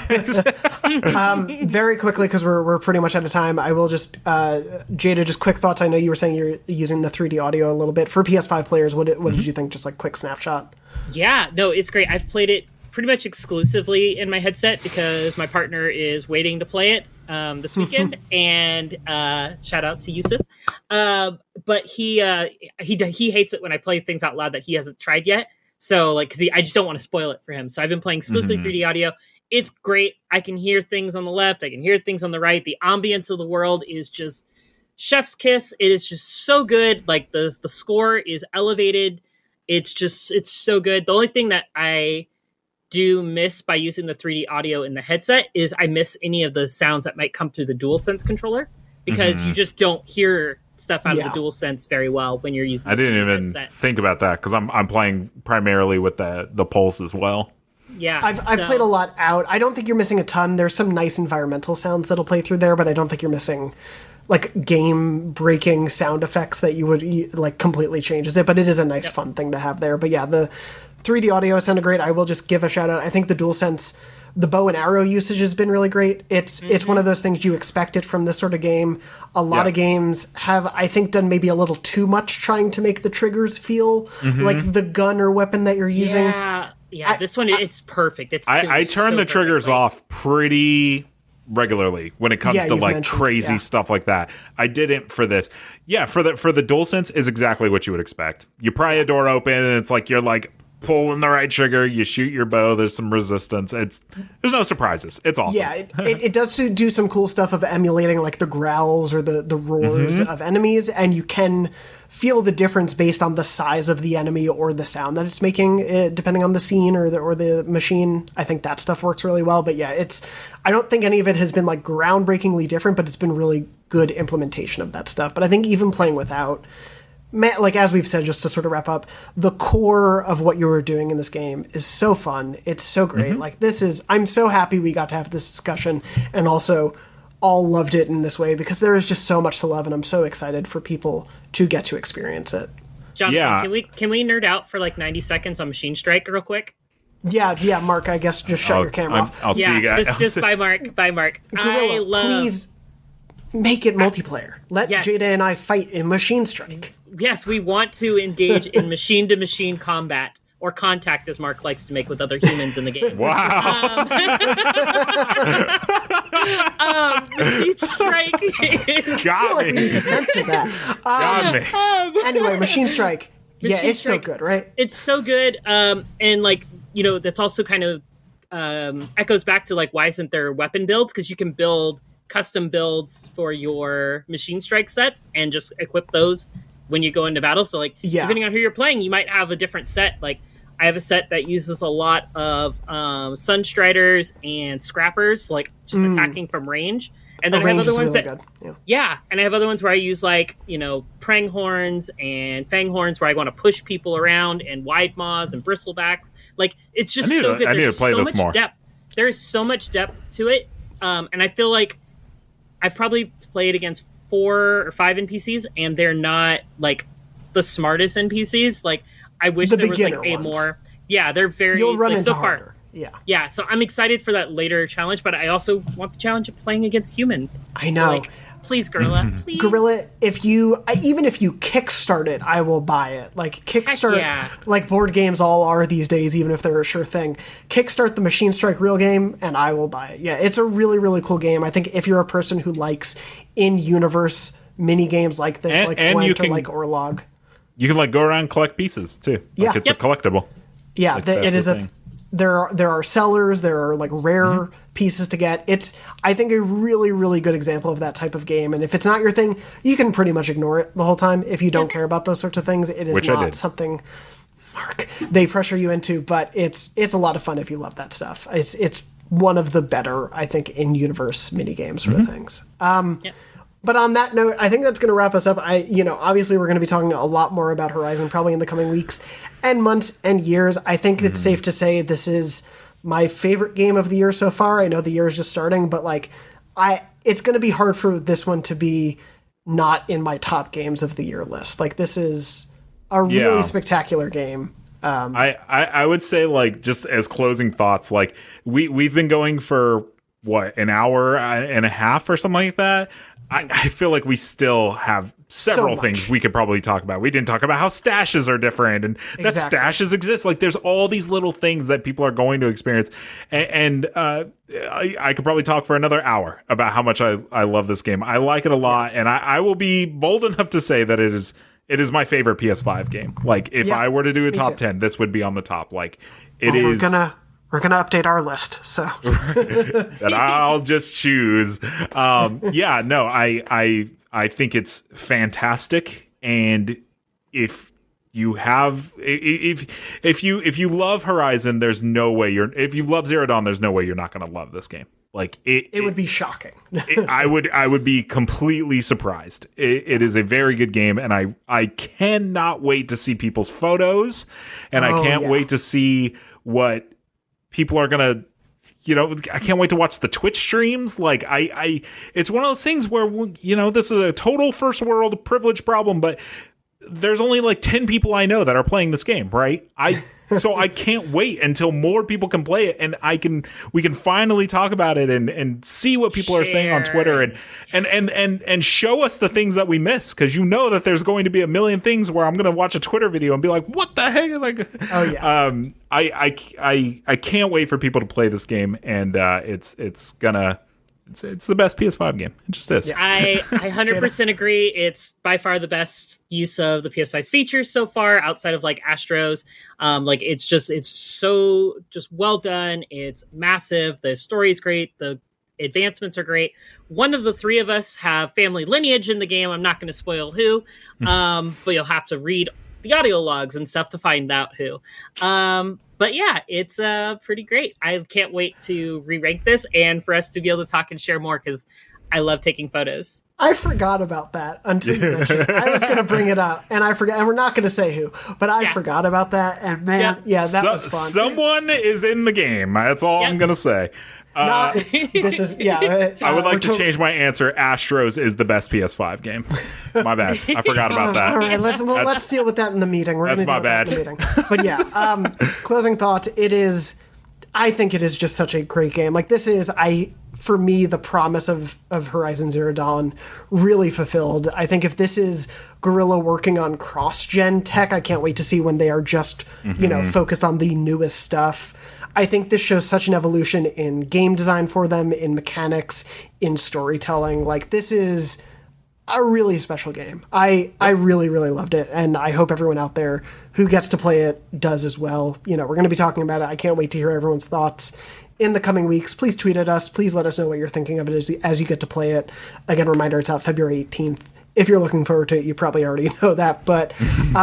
C: Very quickly, because we're pretty much out of time, I will just Jada, just quick thoughts. I know you were saying you're using the 3D audio a little bit for PS5 players. What did you think? Just like quick snapshot.
E: Yeah, no, it's great. I've played it pretty much exclusively in my headset because my partner is waiting to play it this weekend. And shout out to Yusuf. But he hates it when I play things out loud that he hasn't tried yet. So, like, because I just don't want to spoil it for him. So I've been playing exclusively 3D audio. It's great. I can hear things on the left. I can hear things on the right. The ambience of the world is just chef's kiss. It is just so good. Like, the score is elevated. It's so good. The only thing that I do miss by using the 3D audio in the headset is I miss any of the sounds that might come through the DualSense controller, because you just don't hear stuff out of the DualSense very well when you're using.
D: I didn't even think about that because I'm playing primarily with the Pulse as well.
E: Yeah,
C: I've played a lot out. I don't think you're missing a ton. There's some nice environmental sounds that'll play through there, but I don't think you're missing, like, game-breaking sound effects that you would, like, completely changes it. But it is a nice, fun thing to have there. But yeah, the 3D audio sounded great. I will just give a shout out. I think the DualSense, the bow and arrow usage has been really great. It's one of those things you expect it from this sort of game. A lot of games have, I think, done maybe a little too much trying to make the triggers feel like the gun or weapon that you're using.
E: Yeah, this one, it's perfect.
D: I turn the triggers off pretty regularly when it comes to, like, crazy stuff like that. I didn't for this. Yeah, for the DualSense is exactly what you would expect. You pry a door open and it's like you're, like, pulling the right trigger, you shoot your bow, there's some resistance. There's no surprises. It's awesome.
C: Yeah, it does do some cool stuff of emulating, like, the growls or the roars of enemies, and you can feel the difference based on the size of the enemy or the sound that it's making, depending on the scene or the machine. I think that stuff works really well. But yeah, I don't think any of it has been, like, groundbreakingly different, but it's been really good implementation of that stuff. But I think even playing without, like, as we've said, just to sort of wrap up, the core of what you were doing in this game is so fun. It's so great. Like, I'm so happy we got to have this discussion, and also all loved it in this way, because there is just so much to love, and I'm so excited for people to get to experience it.
E: Jonathan, can we nerd out for like 90 seconds on Machine Strike real quick?
C: Yeah, Mark, I guess just shut your camera off.
D: I'll see you guys.
E: Just bye, Mark. Bye, Mark.
C: Gorilla, please make it multiplayer. Let Jada and I fight in Machine Strike.
E: Yes, we want to engage in machine-to-machine combat, or contact, as Mark likes to make with other humans in the game.
D: Wow.
E: Machine Strike.
C: Got me. We need to censor that.
D: Got me.
C: Anyway, Machine Strike. It's so good, right?
E: It's so good. And like, that's also kind of echoes back to like, why isn't there weapon builds? Because you can build custom builds for your Machine Strike sets and just equip those when you go into battle. So like, depending on who you're playing, you might have a different set. Like, I have a set that uses a lot of Sunstriders and Scrappers, like just attacking from range. And then I have other ones
C: really
E: and I have other ones where I use like, Pranghorns and Fanghorns where I want to push people around, and Wide Maws and Bristlebacks. Like, it's just so good. There's so much depth. There is so much depth to it. And I feel like I've probably played against 4 or 5 NPCs, and they're not like the smartest NPCs. Like, I wish there was like a more. Yeah, they're very.
C: You'll run into
E: so
C: harder.
E: Far. Yeah. So I'm excited for that later challenge, but I also want the challenge of playing against humans.
C: I know.
E: So, please, Gorilla. Please.
C: Gorilla, even if you kickstart it, I will buy it. Like, kickstart, like board games all are these days, even if they're a sure thing. Kickstart the Machine Strike real game, and I will buy it. Yeah, it's a really, really cool game. I think if you're a person who likes in-universe mini games like this, like Gwent or like Orlog.
D: You can like go around and collect pieces too. Like, it's a collectible.
C: Yeah,
D: like,
C: it is a. There are sellers. There are like rare pieces to get. It's, I think, a really, really good example of that type of game. And if it's not your thing, you can pretty much ignore it the whole time. If you don't care about those sorts of things, it is not something, Mark, they pressure you into. But it's a lot of fun if you love that stuff. It's one of the better, I think, in-universe mini games sort of things. But on that note, I think that's going to wrap us up. Obviously we're going to be talking a lot more about Horizon probably in the coming weeks and months and years. I think it's safe to say this is my favorite game of the year so far. I know the year is just starting, but like, it's going to be hard for this one to be not in my top games of the year list. Like, this is a really spectacular game.
D: I would say, like, just as closing thoughts, like we've been going for an hour and a half or something like that. I feel like we still have several things we could probably talk about. We didn't talk about how stashes are different and that stashes exist. Like, there's all these little things that people are going to experience. And I could probably talk for another hour about how much I love this game. I like it a lot. And I will be bold enough to say that it is my favorite PS5 game. Like, if I were to do a top 10, this would be on the top. Like, it is.
C: We're going to update our list, so.
D: That I'll just choose. I think it's fantastic. And if you have, if you love Horizon, there's no way if you love Zero Dawn, there's no way you're not going to love this game. Like, it
C: would be shocking.
D: I would be completely surprised. It is a very good game, and I cannot wait to see people's photos, and I can't wait to see what people are gonna, I can't wait to watch the Twitch streams. Like, it's one of those things where, this is a total first world privilege problem, but there's only like 10 people I know that are playing this game, right? So I can't wait until more people can play it, and we can finally talk about it and see what people are saying on Twitter and show us the things that we miss, because that there's going to be a million things where I'm going to watch a Twitter video and be like, what the heck? Like, I can't wait for people to play this game, and it's the best PS5 game. It just is.
E: I 100% agree. It's by far the best use of the PS5's features so far, outside of like Astros. It's so well done. It's massive. The story's great. The advancements are great. One of the three of us have family lineage in the game. I'm not going to spoil who, but you'll have to read the audio logs and stuff to find out who. But yeah, it's pretty great. I can't wait to re-rank this and for us to be able to talk and share more, because I love taking photos.
C: I forgot about that until you mentioned it. I was going to bring it up, and I forgot. And we're not going to say who, but I forgot about that. And man, that was fun.
D: Someone is in the game. That's all I'm going to say.
C: This is, yeah.
D: I would like to change my answer. Astros is the best PS5 game. My bad. I forgot about that.
C: All right, let's deal with that in the meeting.
D: That's my bad.
C: But yeah, closing thoughts. I think it is just such a great game. Like, this is, for me, the promise of Horizon Zero Dawn really fulfilled. I think if this is Guerrilla working on cross-gen tech, I can't wait to see when they are just, focused on the newest stuff. I think this shows such an evolution in game design for them, in mechanics, in storytelling. Like, this is a really special game. I really, really loved it, and I hope everyone out there who gets to play it does as well. We're going to be talking about it. I can't wait to hear everyone's thoughts in the coming weeks. Please tweet at us. Please let us know what you're thinking of it as you get to play it. Again, reminder, it's out February 18th. If you're looking forward to it, you probably already know that, but,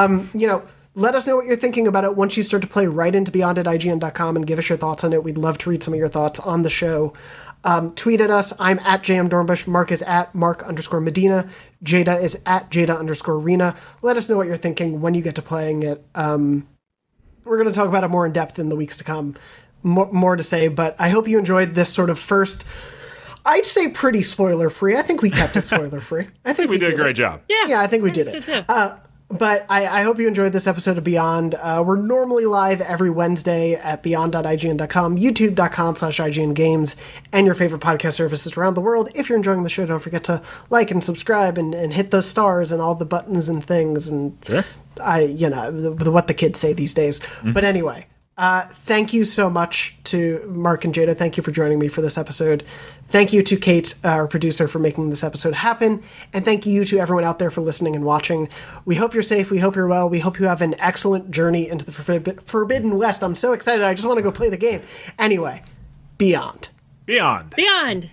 C: let us know what you're thinking about it once you start to play right into Beyond at IGN.com and give us your thoughts on it. We'd love to read some of your thoughts on the show. Tweet at us. I'm at JM Dornbush. Mark is at Mark_Medina. Jada is at Jada_Rena. Let us know what you're thinking when you get to playing it. We're going to talk about it more in depth in the weeks to come. More to say, but I hope you enjoyed this sort of first, I'd say pretty spoiler-free. I think we kept it spoiler-free. I think
D: we did a great job.
C: Yeah, I think we did it. But I hope you enjoyed this episode of Beyond. We're normally live every Wednesday at beyond.ign.com, youtube.com/IGN Games, and your favorite podcast services around the world. If you're enjoying the show, don't forget to like and subscribe and hit those stars and all the buttons and things. And
D: sure.
C: What the kids say these days. Mm-hmm. But anyway, thank you so much to Mark and Jada. Thank you for joining me for this episode. Thank you to Kate, our producer, for making this episode happen. And thank you to everyone out there for listening and watching. We hope you're safe. We hope you're well. We hope you have an excellent journey into the Forbidden West. I'm so excited. I just want to go play the game. Anyway, Beyond.
D: Beyond.
E: Beyond.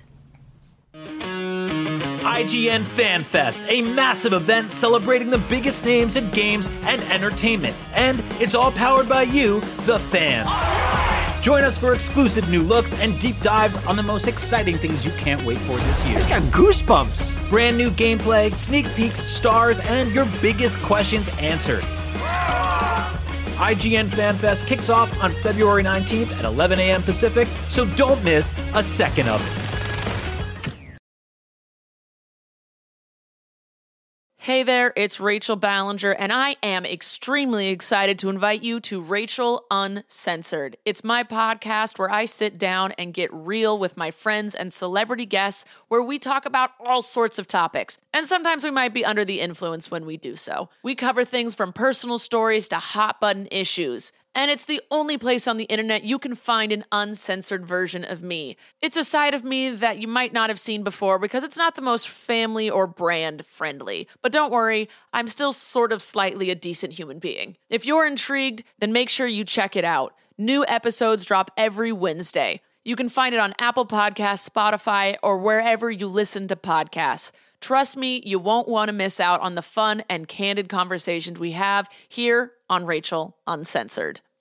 N: IGN Fan Fest, a massive event celebrating the biggest names in games and entertainment. And it's all powered by you, the fans. Join us for exclusive new looks and deep dives on the most exciting things you can't wait for this year.
O: I got goosebumps.
N: Brand new gameplay, sneak peeks, stars, and your biggest questions answered. IGN Fan Fest kicks off on February 19th at 11 a.m. Pacific, so don't miss a second of it.
B: Hey there, it's Rachel Ballinger, and I am extremely excited to invite you to Rachel Uncensored. It's my podcast where I sit down and get real with my friends and celebrity guests, where we talk about all sorts of topics. And sometimes we might be under the influence when we do so. We cover things from personal stories to hot-button issues. And it's the only place on the internet you can find an uncensored version of me. It's a side of me that you might not have seen before because it's not the most family or brand friendly. But don't worry, I'm still sort of slightly a decent human being. If you're intrigued, then make sure you check it out. New episodes drop every Wednesday. You can find it on Apple Podcasts, Spotify, or wherever you listen to podcasts. Trust me, you won't want to miss out on the fun and candid conversations we have here on Rachel Uncensored.